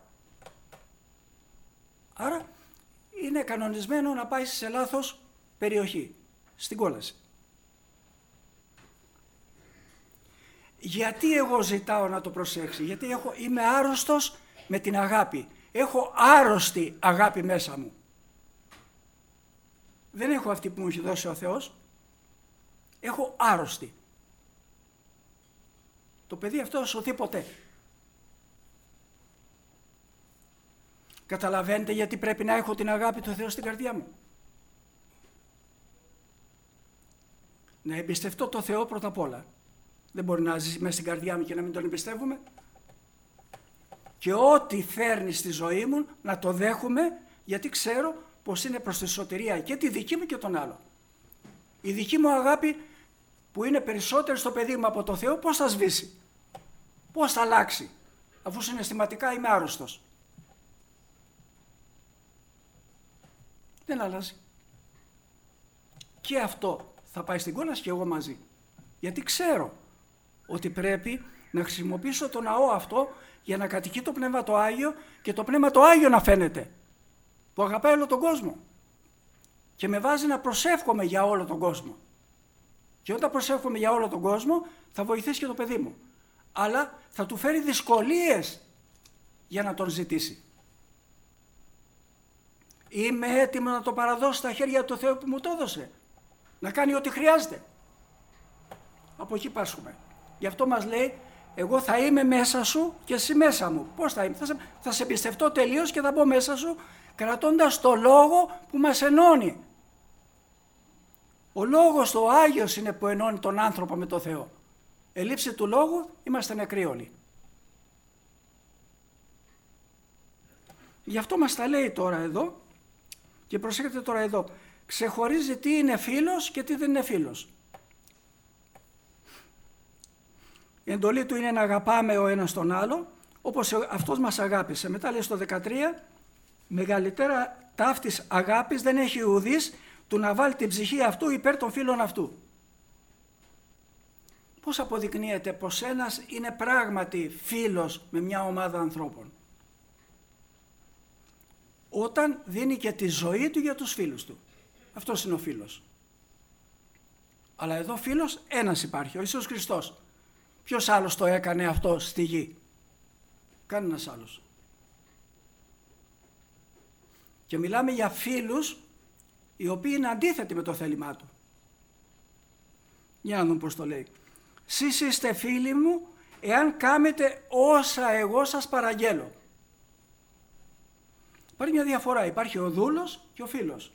[SPEAKER 1] Άρα είναι κανονισμένο να πάει σε λάθος περιοχή, στην κόλαση. Γιατί εγώ ζητάω να το προσέξει? Γιατί έχω, είμαι άρρωστος με την αγάπη. Έχω άρρωστη αγάπη μέσα μου. Δεν έχω αυτή που μου έχει δώσει ο Θεός. Έχω άρρωστη. Το παιδί αυτό σωθεί ποτέ. Καταλαβαίνετε γιατί πρέπει να έχω την αγάπη του Θεού στην καρδιά μου? Να εμπιστευτώ το Θεό πρώτα απ' όλα. Δεν μπορεί να ζήσει μέσα στην καρδιά μου και να μην τον εμπιστεύουμε. Και ό,τι φέρνει στη ζωή μου να το δέχομαι, γιατί ξέρω πως είναι προς τη σωτηρία και τη δική μου και τον άλλο. Η δική μου αγάπη που είναι περισσότερη στο παιδί μου από το Θεό, πώς θα σβήσει? Πώς θα αλλάξει? Αφού συναισθηματικά είμαι άρρωστος. Δεν αλλάζει. Και αυτό θα πάει στην κόλαση και εγώ μαζί. Γιατί ξέρω ότι πρέπει να χρησιμοποιήσω το ναό αυτό για να κατοικεί το Πνεύμα το Άγιο και το Πνεύμα το Άγιο να φαίνεται, που αγαπάει όλο τον κόσμο και με βάζει να προσεύχομαι για όλο τον κόσμο. Και όταν προσεύχομαι για όλο τον κόσμο θα βοηθήσει και το παιδί μου. Αλλά θα του φέρει δυσκολίες για να τον ζητήσει. Είμαι έτοιμο να το παραδώσω στα χέρια του Θεού που μου το έδωσε. Να κάνει ό,τι χρειάζεται. Από εκεί πάσχουμε. Γι' αυτό μας λέει, εγώ θα είμαι μέσα σου και εσύ μέσα μου. Πώς θα είμαι? Θα σε, θα σε πιστευτώ τελείως και θα μπω μέσα σου, κρατώντας το λόγο που μας ενώνει. Ο λόγος, το Άγιος είναι που ενώνει τον άνθρωπο με το Θεό. Ελήψη του λόγου είμαστε νεκροί όλοι. Γι' αυτό μας τα λέει τώρα εδώ και προσέξτε τώρα εδώ. Ξεχωρίζει τι είναι φίλος και τι δεν είναι φίλος. Η εντολή του είναι να αγαπάμε ο ένας τον άλλο, όπως αυτός μας αγάπησε. Μετά λέει στο δεκατρία, μεγαλύτερα ταύτης αγάπης δεν έχει ουδής του να βάλει την ψυχή αυτού υπέρ των φίλων αυτού. Πώς αποδεικνύεται πως ένας είναι πράγματι φίλος με μια ομάδα ανθρώπων? Όταν δίνει και τη ζωή του για τους φίλους του. Αυτός είναι ο φίλος. Αλλά εδώ φίλος ένας υπάρχει, ο Ιησούς Χριστός. Ποιος άλλος το έκανε αυτό στη γη? Κανένας άλλος. Και μιλάμε για φίλους οι οποίοι είναι αντίθετοι με το θέλημά του. Για να δούμε πώς το λέει. Σεις είστε φίλοι μου εάν κάμετε όσα εγώ σας παραγγέλω. Υπάρχει μια διαφορά. Υπάρχει ο δούλος και ο φίλος.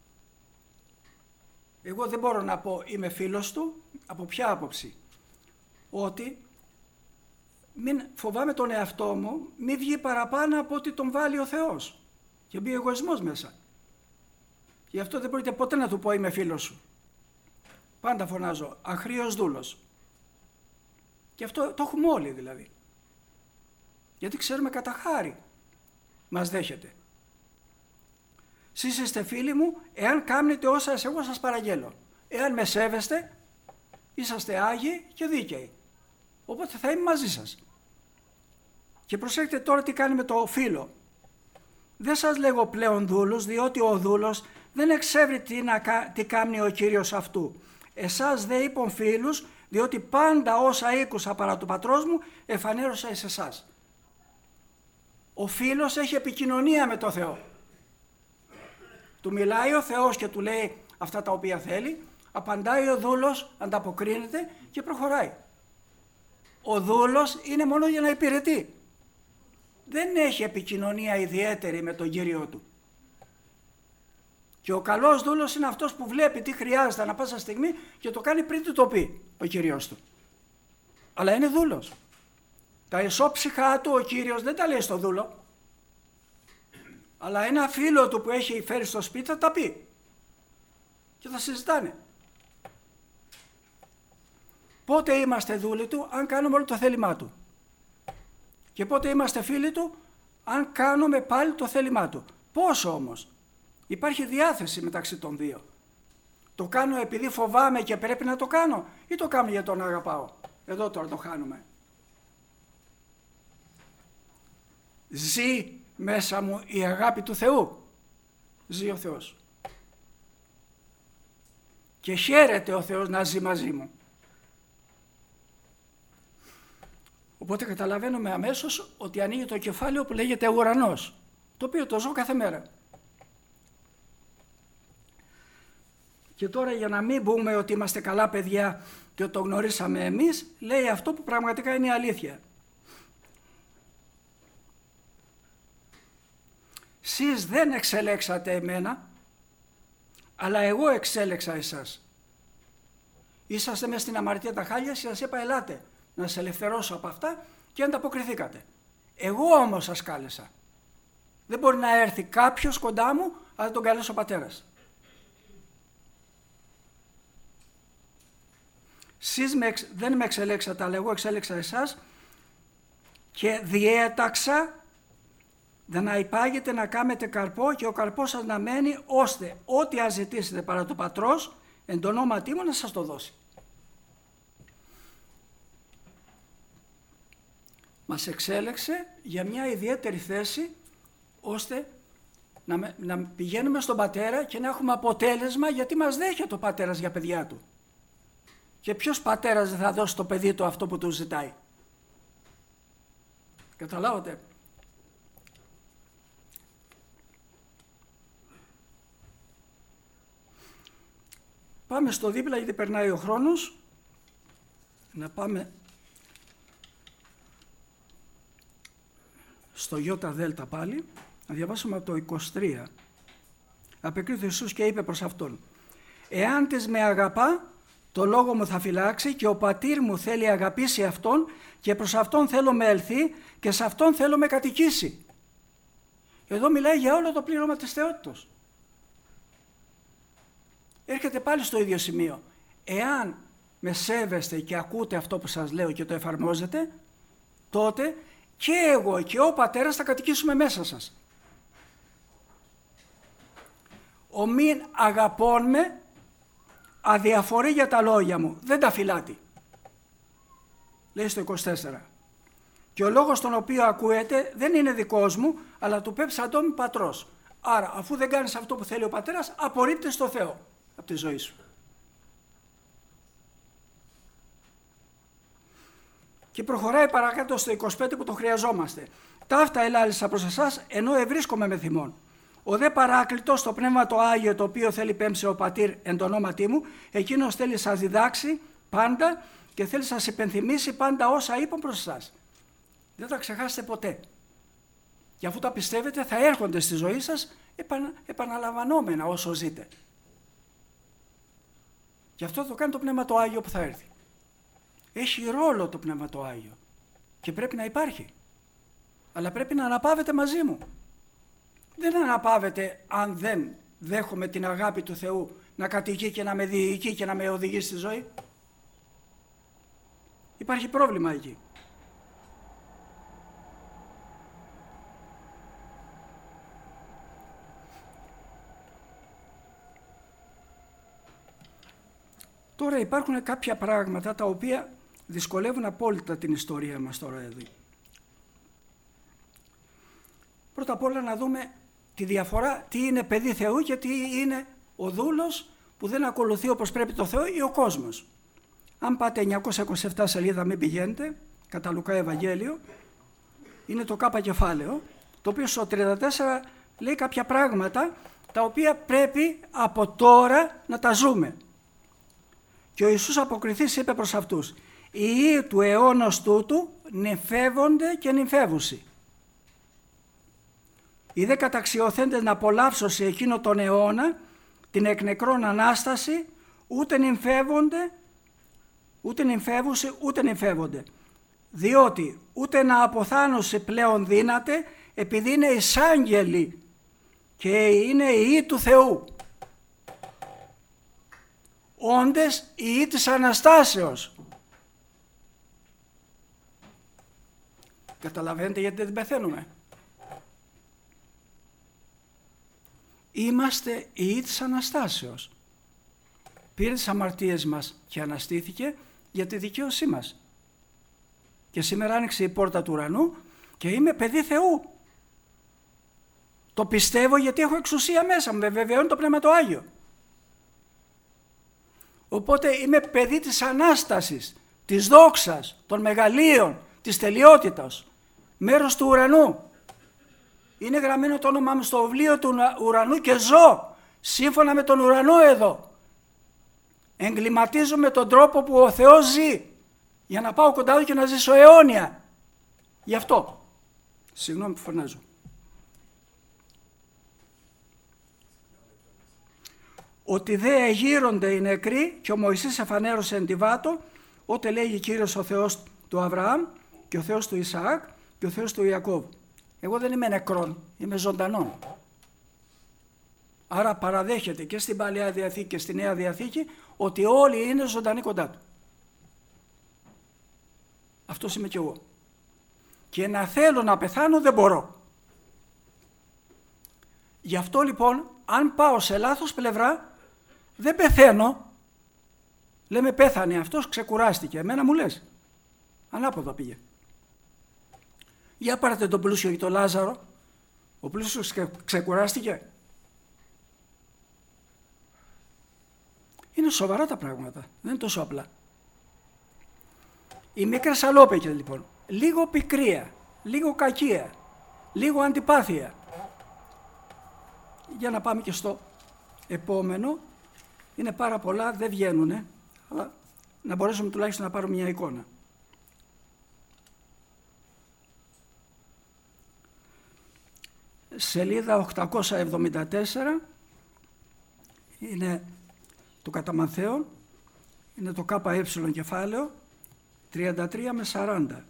[SPEAKER 1] Εγώ δεν μπορώ να πω είμαι φίλος του. Από ποια άποψη? Ότι μην φοβάμαι τον εαυτό μου, μην βγει παραπάνω από ότι τον βάλει ο Θεός και μπει εγωισμός μέσα. Γι' αυτό δεν μπορείτε ποτέ να του πω είμαι φίλος σου. Πάντα φωνάζω αχρήος δούλος. Και αυτό το έχουμε όλοι δηλαδή. Γιατί ξέρουμε κατά χάρη μας δέχεται. Σεις είστε φίλοι μου εάν κάνετε όσα εγώ σας παραγγέλω. Εάν με σέβεστε είσαστε άγιοι και δίκαιοι. Οπότε θα είμαι μαζί σας. Και προσέξτε τώρα τι κάνει με το φίλο. Δεν σας λέγω πλέον δούλους, διότι ο δούλος δεν εξεύρει τι, να, τι κάνει ο Κύριος αυτού. Εσάς δε είπων φίλους, διότι πάντα όσα ήκουσα παρά του πατρός μου εφανέρωσα εις εσάς. Ο φίλος έχει επικοινωνία με το Θεό. Του μιλάει ο Θεός και του λέει αυτά τα οποία θέλει, απαντάει ο δούλος, ανταποκρίνεται και προχωράει. Ο δούλος είναι μόνο για να υπηρετεί. Δεν έχει επικοινωνία ιδιαίτερη με τον Κύριό του. Και ο καλός δούλος είναι αυτός που βλέπει τι χρειάζεται ανά πάσα στιγμή και το κάνει πριν του το πει ο Κύριος του. Αλλά είναι δούλος. Τα ισόψυχά του ο Κύριος δεν τα λέει στο δούλο. Αλλά ένα φίλο του που έχει φέρει στο σπίτι θα τα πει. Και θα συζητάνε. Πότε είμαστε δούλοι του? Αν κάνουμε όλο το θέλημά του. Και πότε είμαστε φίλοι του? Αν κάνουμε πάλι το θέλημά του. Πώς όμως? Υπάρχει διάθεση μεταξύ των δύο. Το κάνω επειδή φοβάμαι και πρέπει να το κάνω ή το κάνω γιατί τον αγαπάω? Εδώ τώρα το χάνουμε. Ζει μέσα μου η αγάπη του Θεού. Ζει ο Θεός. Και χαίρεται ο Θεός να ζει μαζί μου. Οπότε καταλαβαίνουμε αμέσως ότι ανοίγει το κεφάλαιο που λέγεται ουρανός, το οποίο το ζω κάθε μέρα. Και τώρα για να μην πούμε ότι είμαστε καλά παιδιά και ότι το γνωρίσαμε εμείς, λέει αυτό που πραγματικά είναι η αλήθεια. Σεις δεν εξελέξατε εμένα, αλλά εγώ εξέλεξα εσάς. Είσαστε μες στην αμαρτία τα χάλια, σας είπα ελάτε να σε ελευθερώσω από αυτά και ανταποκριθήκατε. Εγώ όμως σας κάλεσα. Δεν μπορεί να έρθει κάποιος κοντά μου, αλλά τον καλέσει ο πατέρας. Σεις με, δεν με εξελέξατε, αλλά εγώ εξέλεξα εσάς και διέταξα δεν να υπάγετε να κάνετε καρπό και ο καρπός σας να μένει, ώστε ό,τι αζητήσετε παρά το πατρός, εν το ονόματί μου να σας το δώσει. Μας εξέλεξε για μια ιδιαίτερη θέση, ώστε να, να πηγαίνουμε στον πατέρα και να έχουμε αποτέλεσμα, γιατί μας δέχεται ο πατέρας για παιδιά του. Και ποιος πατέρας δεν θα δώσει το παιδί του αυτό που του ζητάει? Καταλάβατε? Πάμε στο δίπλα γιατί περνάει ο χρόνος. Να πάμε στο Ιώτα Δέλτα πάλι, να διαβάσουμε από το είκοσι τρία. Απεκρίθη ο Ιησούς και είπε προς αυτόν: «Εάν της με αγαπά, το λόγο μου θα φυλάξει και ο πατήρ μου θέλει αγαπήσει αυτόν και προς αυτόν θέλω με ελθεί και σε αυτόν θέλω με κατοικήσει». Εδώ μιλάει για όλο το πλήρωμα της θεότητος. Έρχεται πάλι στο ίδιο σημείο. Εάν με σέβεστε και ακούτε αυτό που σας λέω και το εφαρμόζετε, τότε και εγώ και ο πατέρας θα κατοικήσουμε μέσα σας. Ο μην αγαπών με αδιαφορεί για τα λόγια μου, δεν τα φυλάτει. Λέει στο είκοσι τέσσερα. Και ο λόγος τον οποίο ακούετε δεν είναι δικός μου, αλλά του πέψαντό πατρός. Άρα, αφού δεν κάνεις αυτό που θέλει ο πατέρας, απορρίπτεις το Θεό από τη ζωή σου. Και προχωράει παρακάτω στο είκοσι πέντε που το χρειαζόμαστε. Ταύτα ελάλησα προς εσάς, ενώ ευρίσκομαι με θυμών. Ο δε παράκλητος, το Πνεύμα το Άγιο, το οποίο θέλει πέμψε ο πατήρ εν το ονόματί μου, εκείνος θέλει σας διδάξει πάντα και θέλει σας υπενθυμίσει πάντα όσα είπαν προς εσάς. Δεν τα ξεχάσετε ποτέ. Και αφού τα πιστεύετε θα έρχονται στη ζωή σας επανα, επαναλαμβανόμενα όσο ζείτε. Και αυτό το κάνει το Πνεύμα το Άγιο που θα έρθει. Έχει ρόλο το Πνεύμα το Άγιο και πρέπει να υπάρχει. Αλλά πρέπει να αναπαύεται μαζί μου. Δεν αναπαύεται αν δεν δέχομαι την αγάπη του Θεού να κατοικεί και να με διοικεί και να με οδηγεί στη ζωή. Υπάρχει πρόβλημα εκεί. Τώρα υπάρχουν κάποια πράγματα τα οποία δυσκολεύουν απόλυτα την ιστορία μας τώρα εδώ. Πρώτα απ' όλα να δούμε τη διαφορά, τι είναι παιδί Θεού και τι είναι ο δούλος που δεν ακολουθεί όπως πρέπει το Θεό ή ο κόσμος. Αν πάτε εννιακόσια είκοσι επτά σελίδα, μην πηγαίνετε, κατά Λουκά Ευαγγέλιο, είναι το Κ κεφάλαιο, το οποίο στο τριάντα τέσσερα λέει κάποια πράγματα τα οποία πρέπει από τώρα να τα ζούμε. Και ο Ιησούς αποκριθής είπε προς αυτούς: «Οι ιοί του αιώνος τούτου νυμφεύονται και νυμφεύουσι. Οι δε καταξιωθέντες να απολαύσουν σε εκείνο τον αιώνα την εκ νεκρών Ανάσταση, ούτε νυμφεύονται, ούτε νυμφεύουσι, ούτε νυμφεύονται. Διότι ούτε να αποθάνουσι πλέον δύναται, επειδή είναι εισάγγελοι και είναι οι ιοί του Θεού. Όντες οι ιοί της Αναστάσεως». Καταλαβαίνετε γιατί δεν πεθαίνουμε. Είμαστε οι ιοί της Αναστάσεως. Πήρε τις αμαρτίες μας και αναστήθηκε για τη δικαίωσή μας. Και σήμερα άνοιξε η πόρτα του ουρανού και είμαι παιδί Θεού. Το πιστεύω γιατί έχω εξουσία μέσα μου, με βεβαιώνει το Πνεύμα το Άγιο. Οπότε είμαι παιδί της Ανάστασης, της δόξας, των μεγαλείων, της τελειότητας, μέρος του ουρανού. Είναι γραμμένο το όνομά μου στο βιβλίο του ουρανού και ζω σύμφωνα με τον ουρανό εδώ. Εγκληματίζομαι τον τρόπο που ο Θεός ζει για να πάω κοντά του και να ζήσω αιώνια. Γι' αυτό. Συγγνώμη που φωνάζω. Ότι δε εγείρονται οι νεκροί και ο Μωυσής εφανέρωσε εν τη βάτο, ότε λέγει Κύριος ο Θεός του Αβραάμ και ο Θεός του Ισαάκ και ο Θεός του Ιακώβ. Εγώ δεν είμαι νεκρόν, είμαι ζωντανόν. Άρα παραδέχεται και στην Παλαιά Διαθήκη και στη Νέα Διαθήκη ότι όλοι είναι ζωντανοί κοντά του. Αυτός είμαι κι εγώ. Και να θέλω να πεθάνω δεν μπορώ. Γι' αυτό λοιπόν αν πάω σε λάθος πλευρά δεν πεθαίνω. Λέμε πέθανε αυτός, ξεκουράστηκε. Εμένα μου λες. Ανάποδα πήγε. Για πάρετε τον πλούσιο και τον Λάζαρο. Ο πλούσιος ξεκουράστηκε. Είναι σοβαρά τα πράγματα. Δεν είναι τόσο απλά. Οι μικρές αλόπαικες λοιπόν. Λίγο πικρία, λίγο κακία, λίγο αντιπάθεια. Για να πάμε και στο επόμενο. Είναι πάρα πολλά, δεν βγαίνουνε, αλλά να μπορέσουμε τουλάχιστον να πάρουμε μια εικόνα. Σελίδα οκτακόσια εβδομήντα τέσσερα είναι το κατά Μαθαίον, είναι το ΚΕ κεφάλαιο τριάντα τρία με σαράντα.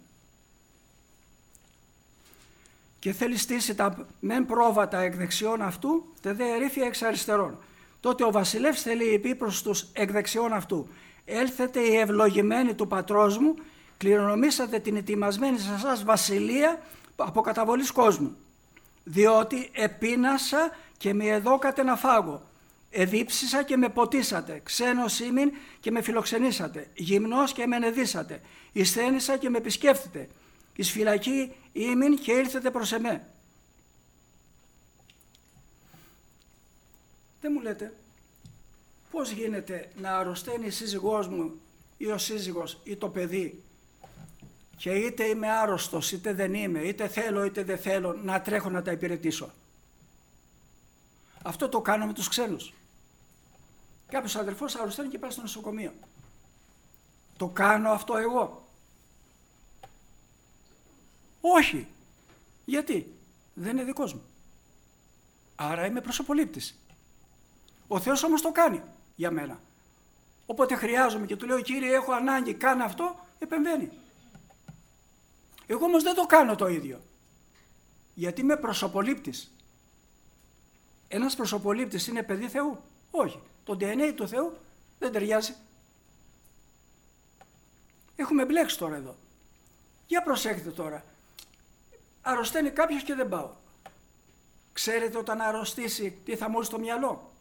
[SPEAKER 1] Και θέλει στήσει τα μεν πρόβατα εκ δεξιών αυτού, τε δε ερήφια εξ αριστερών. Τότε ο βασιλεύς θέλει πει προς τους εκ δεξιών αυτού, έλθετε οι ευλογημένοι του πατρός μου, κληρονομήσατε την ετοιμασμένη σε εσάς βασιλεία από καταβολής κόσμου. Διότι επίνασα και με εδώκατε να φάγω, εδίψησα και με ποτίσατε, ξένος ήμην και με φιλοξενήσατε, γυμνός και με ενεδίσατε, εισθένησα και με επισκέφτητε, εις φυλακή ήμην και ήλθετε προς εμέ. Δεν μου λέτε πώς γίνεται να αρρωσταίνει η σύζυγός μου ή ο σύζυγος ή το παιδί και είτε είμαι άρρωστος είτε δεν είμαι, είτε θέλω είτε δεν θέλω, να τρέχω να τα υπηρετήσω. Αυτό το κάνω με τους ξένους. Κάποιος αδερφός αρρωσταίνει και πάει στο νοσοκομείο. Το κάνω αυτό εγώ? Όχι. Γιατί? Δεν είναι δικός μου. Άρα είμαι προσωπολήπτης. Ο Θεός όμως το κάνει για μένα. Όποτε χρειάζομαι και του λέω, Κύριε, έχω ανάγκη, κάνε αυτό, επεμβαίνει. Εγώ όμως δεν το κάνω το ίδιο. Γιατί είμαι προσωπολήπτης. Ένας προσωπολήπτης είναι παιδί Θεού? Όχι. Το ντι εν έι του Θεού δεν ταιριάζει. Έχουμε μπλέξει τώρα εδώ. Για προσέχετε τώρα. Αρρωσταίνει κάποιος και δεν πάω. Ξέρετε όταν αρρωστήσει τι θα μου έρθει στο μυαλό?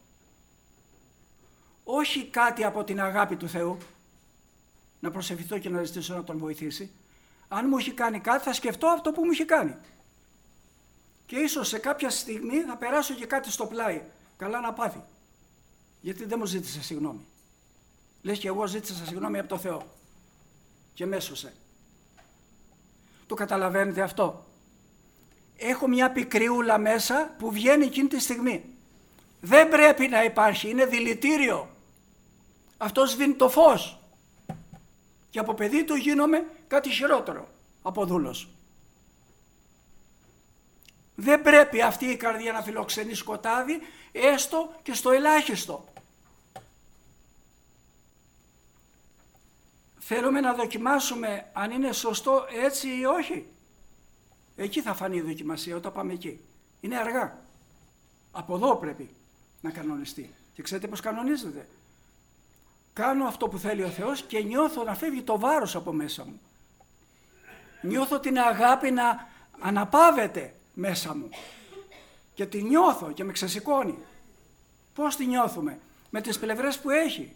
[SPEAKER 1] Όχι κάτι από την αγάπη του Θεού, να προσευχηθώ και να ζητήσω να τον βοηθήσει. Αν μου έχει κάνει κάτι θα σκεφτώ αυτό που μου έχει κάνει. Και ίσως σε κάποια στιγμή θα περάσω και κάτι στο πλάι. Καλά να πάθει. Γιατί δεν μου ζήτησε συγγνώμη. Λες και εγώ ζήτησα συγγνώμη από το Θεό. Και με έσωσε. Το καταλαβαίνετε αυτό? Έχω μια πικριούλα μέσα που βγαίνει εκείνη τη στιγμή. Δεν πρέπει να υπάρχει, είναι δηλητήριο. Αυτό σβήνει το φως. Και από παιδί του γίνομαι κάτι χειρότερο από δούλος. Δεν πρέπει αυτή η καρδιά να φιλοξενεί σκοτάδι, έστω και στο ελάχιστο. Θέλουμε να δοκιμάσουμε αν είναι σωστό έτσι ή όχι. Εκεί θα φανεί η δοκιμασία, όταν πάμε εκεί. Είναι αργά. Από εδώ πρέπει να κανονιστεί. Και ξέρετε πώς κανονίζεται? Κάνω αυτό που θέλει ο Θεός και νιώθω να φεύγει το βάρος από μέσα μου. Νιώθω την αγάπη να αναπαύεται μέσα μου. Και τη νιώθω και με ξεσηκώνει. Πώς τη νιώθουμε? Με τις πλευρές που έχει.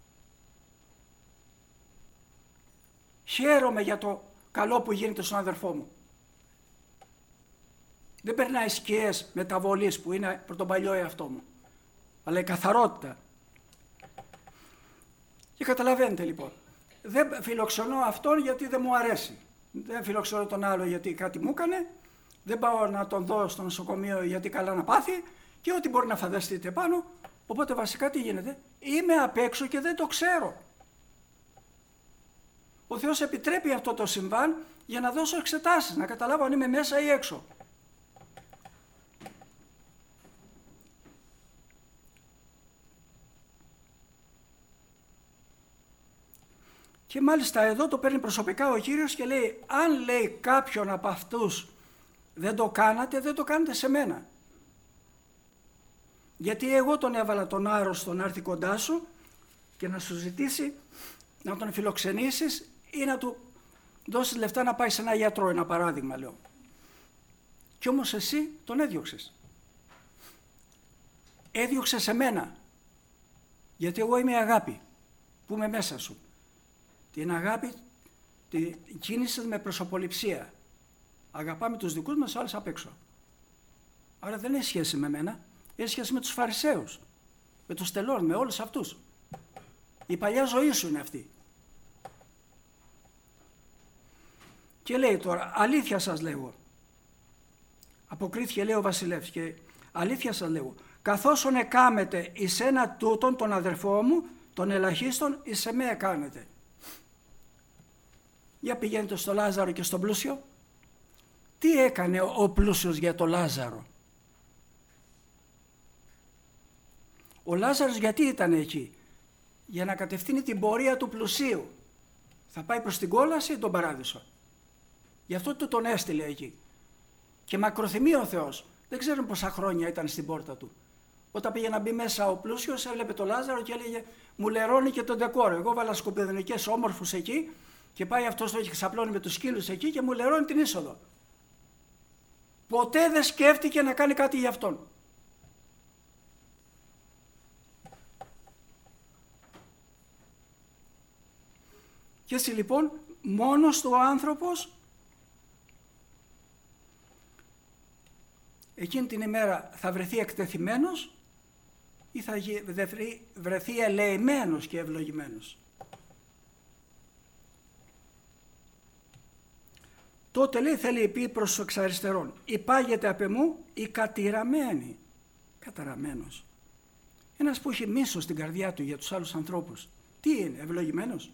[SPEAKER 1] Χαίρομαι για το καλό που γίνεται στον αδερφό μου. Δεν περνάει σκιές μεταβολής που είναι προ τον παλιό εαυτό μου. Αλλά η καθαρότητα. Και καταλαβαίνετε λοιπόν. Δεν φιλοξενώ αυτόν γιατί δεν μου αρέσει. Δεν φιλοξενώ τον άλλο γιατί κάτι μου έκανε. Δεν πάω να τον δω στο νοσοκομείο γιατί καλά να πάθει. Και ό,τι μπορεί να φανταστείτε πάνω. Οπότε βασικά τι γίνεται? Είμαι απ' έξω και δεν το ξέρω. Ο Θεός επιτρέπει αυτό το συμβάν για να δώσω εξετάσεις. Να καταλάβω αν είμαι μέσα ή έξω. Και μάλιστα εδώ το παίρνει προσωπικά ο Κύριος και λέει, αν λέει κάποιον από αυτούς δεν το κάνατε, δεν το κάνετε σε μένα. Γιατί εγώ τον έβαλα τον άρρωστο να έρθει κοντά σου και να σου ζητήσει να τον φιλοξενήσεις ή να του δώσεις λεφτά να πάει σε ένα γιατρό, ένα παράδειγμα λέω. Κι όμως εσύ τον έδιωξες. Έδιωξες εμένα. Γιατί εγώ είμαι η αγάπη που είμαι μέσα σου. Την αγάπη την κίνησες με προσωποληψία. Αγαπάμε τους δικούς μας, άλλους απ' έξω. Άρα δεν έχει σχέση με μένα, έχει σχέση με τους Φαρισαίους, με τους τελών, με όλους αυτούς. Η παλιά ζωή σου είναι αυτή. Και λέει τώρα, αλήθεια σας λέγω. Αποκρίθηκε λέει ο βασιλεύς και αλήθεια σας λέγω. Καθώς ον εκάμετε εις ένα τούτον τον αδερφό μου, τον ελαχίστον εις εμέ εκάνετε. Για πηγαίνετε στο Λάζαρο και στον πλούσιο. Τι έκανε ο πλούσιος για το Λάζαρο? Ο Λάζαρος γιατί ήταν εκεί? Για να κατευθύνει την πορεία του πλουσίου. Θα πάει προς την κόλαση ή τον παράδεισο. Γι' αυτό του τον έστειλε εκεί. Και μακροθυμεί ο Θεός. Δεν ξέρουν πόσα χρόνια ήταν στην πόρτα του. Όταν πήγε να μπει μέσα ο πλούσιος, έβλεπε το Λάζαρο και έλεγε: μου λερώνει και τον δεκόρο. Εγώ βάλα σκουπιδονικές όμορφους εκεί και πάει αυτός το έχει ξαπλώνει με τους σκύλους εκεί και μου λερώνει την είσοδο. Ποτέ δεν σκέφτηκε να κάνει κάτι για αυτόν. Και έτσι λοιπόν μόνος του ο άνθρωπος εκείνη την ημέρα θα βρεθεί εκτεθειμένος ή θα βρεθεί ελεημένος και ευλογημένος. Τότε λέει θέλει πει προς τους εξαριστερών: υπάγεται απ' εμού η κατηραμένη. Καταραμένος. Ένας που έχει μίσος στην καρδιά του για τους άλλους ανθρώπους. Τι είναι, ευλογημένος?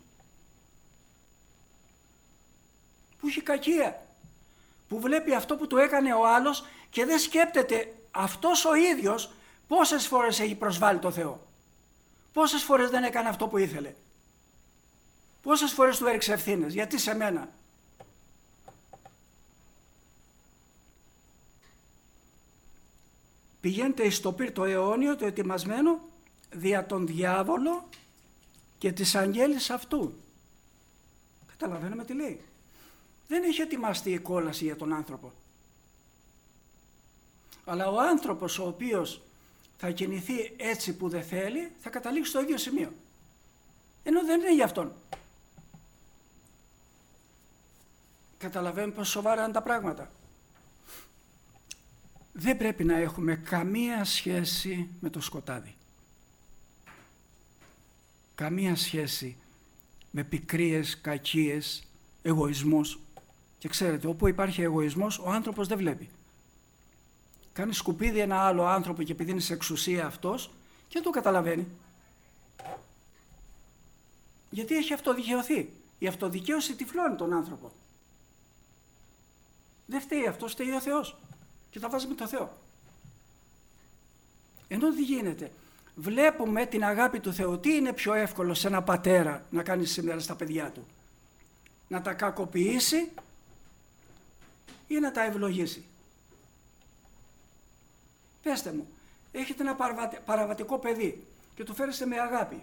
[SPEAKER 1] Που έχει κακία. Που βλέπει αυτό που του έκανε ο άλλος και δεν σκέπτεται αυτός ο ίδιος πόσες φορές έχει προσβάλει το Θεό. Πόσες φορές δεν έκανε αυτό που ήθελε. Πόσες φορές του έριξε ευθύνες. Γιατί σε μένα? Πηγαίνετε εις το πύρ το αιώνιο, το ετοιμασμένο, δια τον διάβολο και τις αγγέλης αυτού. Καταλαβαίνουμε τι λέει. Δεν έχει ετοιμαστεί η κόλαση για τον άνθρωπο. Αλλά ο άνθρωπος ο οποίος θα κινηθεί έτσι που δεν θέλει, θα καταλήξει στο ίδιο σημείο. Ενώ δεν είναι για αυτόν. Καταλαβαίνουμε πόσο σοβαρά είναι τα πράγματα. Δεν πρέπει να έχουμε καμία σχέση με το σκοτάδι. Καμία σχέση με πικρίες, κακίες, εγωισμούς. Και ξέρετε, όπου υπάρχει εγωισμός, ο άνθρωπος δεν βλέπει. Κάνει σκουπίδι ένα άλλο άνθρωπο και επειδή είναι σε εξουσία αυτός και δεν το καταλαβαίνει. Γιατί έχει αυτοδικαιωθεί. Η αυτοδικαίωση τυφλώνει τον άνθρωπο. Δεν φταίει αυτός, φταίει ο Θεός. Και τα βάζει με το Θεό. Ενώ τι γίνεται? Βλέπουμε την αγάπη του Θεού. Τι είναι πιο εύκολο σε ένα πατέρα να κάνει σήμερα στα παιδιά του? Να τα κακοποιήσει ή να τα ευλογήσει? Πέστε μου, έχετε ένα παραβατικό παιδί και το φέρεστε με αγάπη.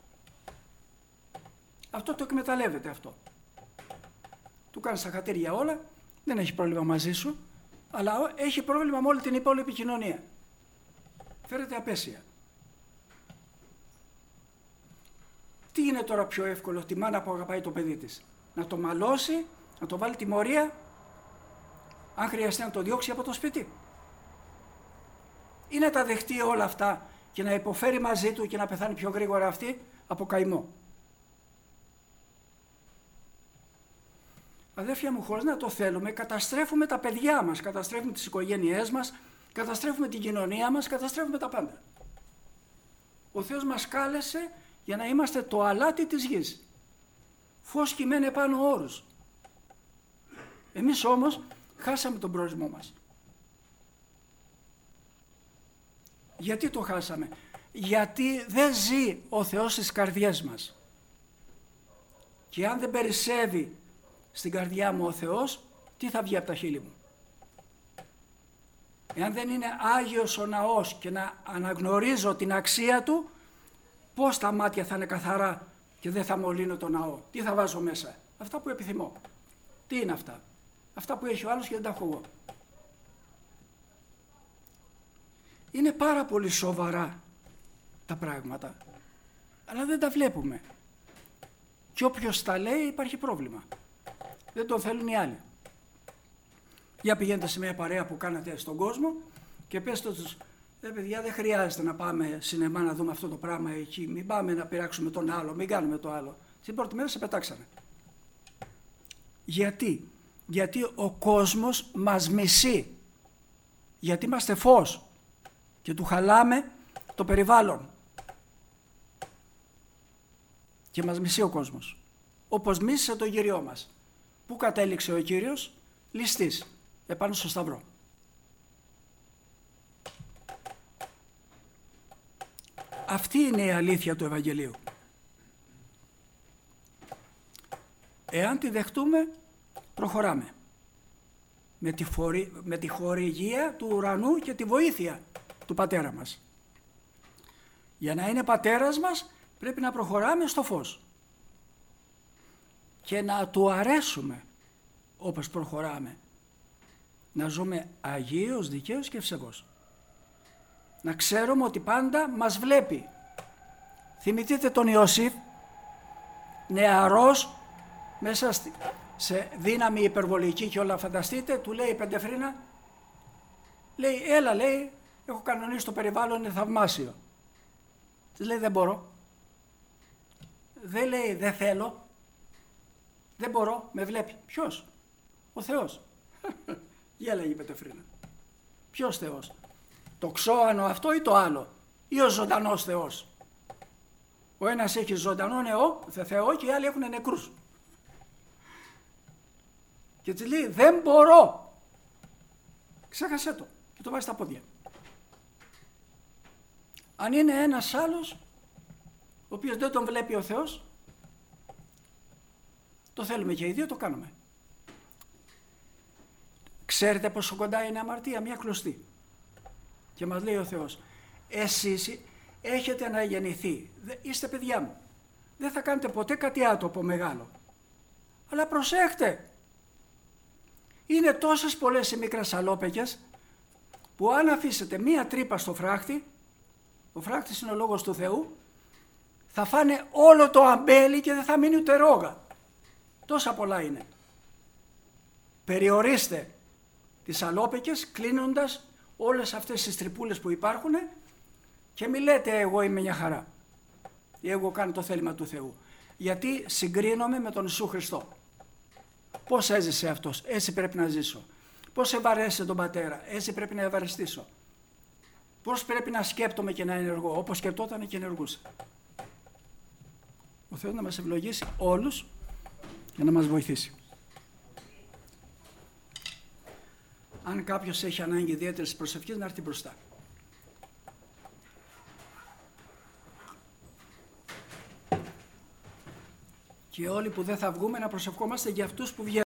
[SPEAKER 1] Αυτό το εκμεταλλεύεται αυτό. Του κάνεις τα χατήρια όλα, δεν έχει πρόβλημα μαζί σου, αλλά έχει πρόβλημα με όλη την υπόλοιπη κοινωνία. Φέρεται απέσια. Τι είναι τώρα πιο εύκολο, τη μάνα που αγαπάει το παιδί της? Να το μαλώσει, να το βάλει τιμωρία, αν χρειαστεί να το διώξει από το σπίτι? Ή να τα δεχτεί όλα αυτά και να υποφέρει μαζί του και να πεθάνει πιο γρήγορα αυτή από καημό? Αδέρφια μου, χωρίς να το θέλουμε, καταστρέφουμε τα παιδιά μας, καταστρέφουμε τις οικογένειές μας, καταστρέφουμε την κοινωνία μας, καταστρέφουμε τα πάντα. Ο Θεός μας κάλεσε για να είμαστε το αλάτι της γης. Φως κειμένε πάνω όρους. Εμείς όμως χάσαμε τον προορισμό μας. Γιατί το χάσαμε? Γιατί δεν ζει ο Θεός στις καρδιές μας. Και αν δεν περισσεύει στην καρδιά μου ο Θεός, τι θα βγει από τα χείλη μου? Εάν δεν είναι Άγιος ο ναός και να αναγνωρίζω την αξία του, πώς τα μάτια θα είναι καθαρά και δεν θα μολύνω το ναό? Τι θα βάζω μέσα? Αυτά που επιθυμώ. Τι είναι αυτά? Αυτά που έχει ο άλλος και δεν τα έχω εγώ. Είναι πάρα πολύ σοβαρά τα πράγματα, αλλά δεν τα βλέπουμε. Και όποιος τα λέει υπάρχει πρόβλημα. Δεν τον θέλουν οι άλλοι. Για πηγαίνετε σε μια παρέα που κάνατε στον κόσμο και πέστε τους: «Ε, παιδιά, δεν χρειάζεται να πάμε σινεμά να δούμε αυτό το πράγμα εκεί. Μην πάμε να πειράξουμε τον άλλο, μην κάνουμε το άλλο». Την πρώτη μέρα σε πετάξανε. Γιατί? Γιατί ο κόσμος μας μισεί. Γιατί είμαστε φως και του χαλάμε το περιβάλλον. Και μας μισεί ο κόσμος. Όπως μίσησε το γυριό μας. Πού κατέληξε ο Κύριος? Ληστής, επάνω στο σταυρό. Αυτή είναι η αλήθεια του Ευαγγελίου. Εάν τη δεχτούμε, προχωράμε. Με τη, φορη... με τη χορηγία του ουρανού και τη βοήθεια του Πατέρα μας. Για να είναι Πατέρας μας, πρέπει να προχωράμε στο φως. Και να του αρέσουμε όπως προχωράμε. Να ζούμε αγίως, δικαίως και ευσεβώς. Να ξέρουμε ότι πάντα μας βλέπει. Θυμηθείτε τον Ιωσήφ, νεαρός, μέσα σε δύναμη υπερβολική και όλα, φανταστείτε, του λέει η Πεντεφρίνα, λέει, έλα, λέει, έχω κανονίσει το περιβάλλον, είναι θαυμάσιο. Της λέει, δεν μπορώ. Δεν λέει, δεν θέλω. Δεν μπορώ, με βλέπει. Ποιος? Ο Θεός. Γέλαγε η Πεντεφρίνα. Ποιος Θεός? Το ξώανο αυτό ή το άλλο? Ή ο ζωντανός Θεός? Ο ένας έχει ζωντανό νεό, Θεό, και οι άλλοι έχουν νεκρούς. Και της λέει, δεν μπορώ. Ξέχασέ το και το βάζει στα πόδια. Αν είναι ένας άλλος, ο οποίος δεν τον βλέπει ο Θεός, το θέλουμε και οι δύο, το κάνουμε. Ξέρετε πόσο κοντά είναι αμαρτία? Μια κλωστή. Και μας λέει ο Θεός, εσείς έχετε αναγεννηθεί, είστε παιδιά μου, δεν θα κάνετε ποτέ κάτι άτομο μεγάλο. Αλλά προσέχτε, είναι τόσες πολλές οι μικρές αλόπαιγες που αν αφήσετε μία τρύπα στο φράχτη, ο φράχτης είναι ο λόγος του Θεού, θα φάνε όλο το αμπέλι και δεν θα μείνει ούτε ρόγα. Τόσα πολλά είναι. Περιορίστε τις αλόπαιγες κλείνοντας όλες αυτές τις τρυπούλες που υπάρχουν και μη λέτε εγώ είμαι μια χαρά ή εγώ κάνω το θέλημα του Θεού. Γιατί συγκρίνομαι με τον Ιησού Χριστό. Πώς έζησε αυτός? Έτσι πρέπει να ζήσω. Πώς ευαρέσε τον Πατέρα? Έτσι πρέπει να ευαρεστήσω. Πώς πρέπει να σκέπτομαι και να ενεργώ? Όπως σκεπτόταν και ενεργούσε. Ο Θεός να μας ευλογήσει όλους και να μας βοηθήσει. Αν κάποιος έχει ανάγκη ιδιαίτερης προσευχής, να έρθει μπροστά. Και όλοι που δεν θα βγούμε να προσευχόμαστε για αυτούς που βγαίνουν.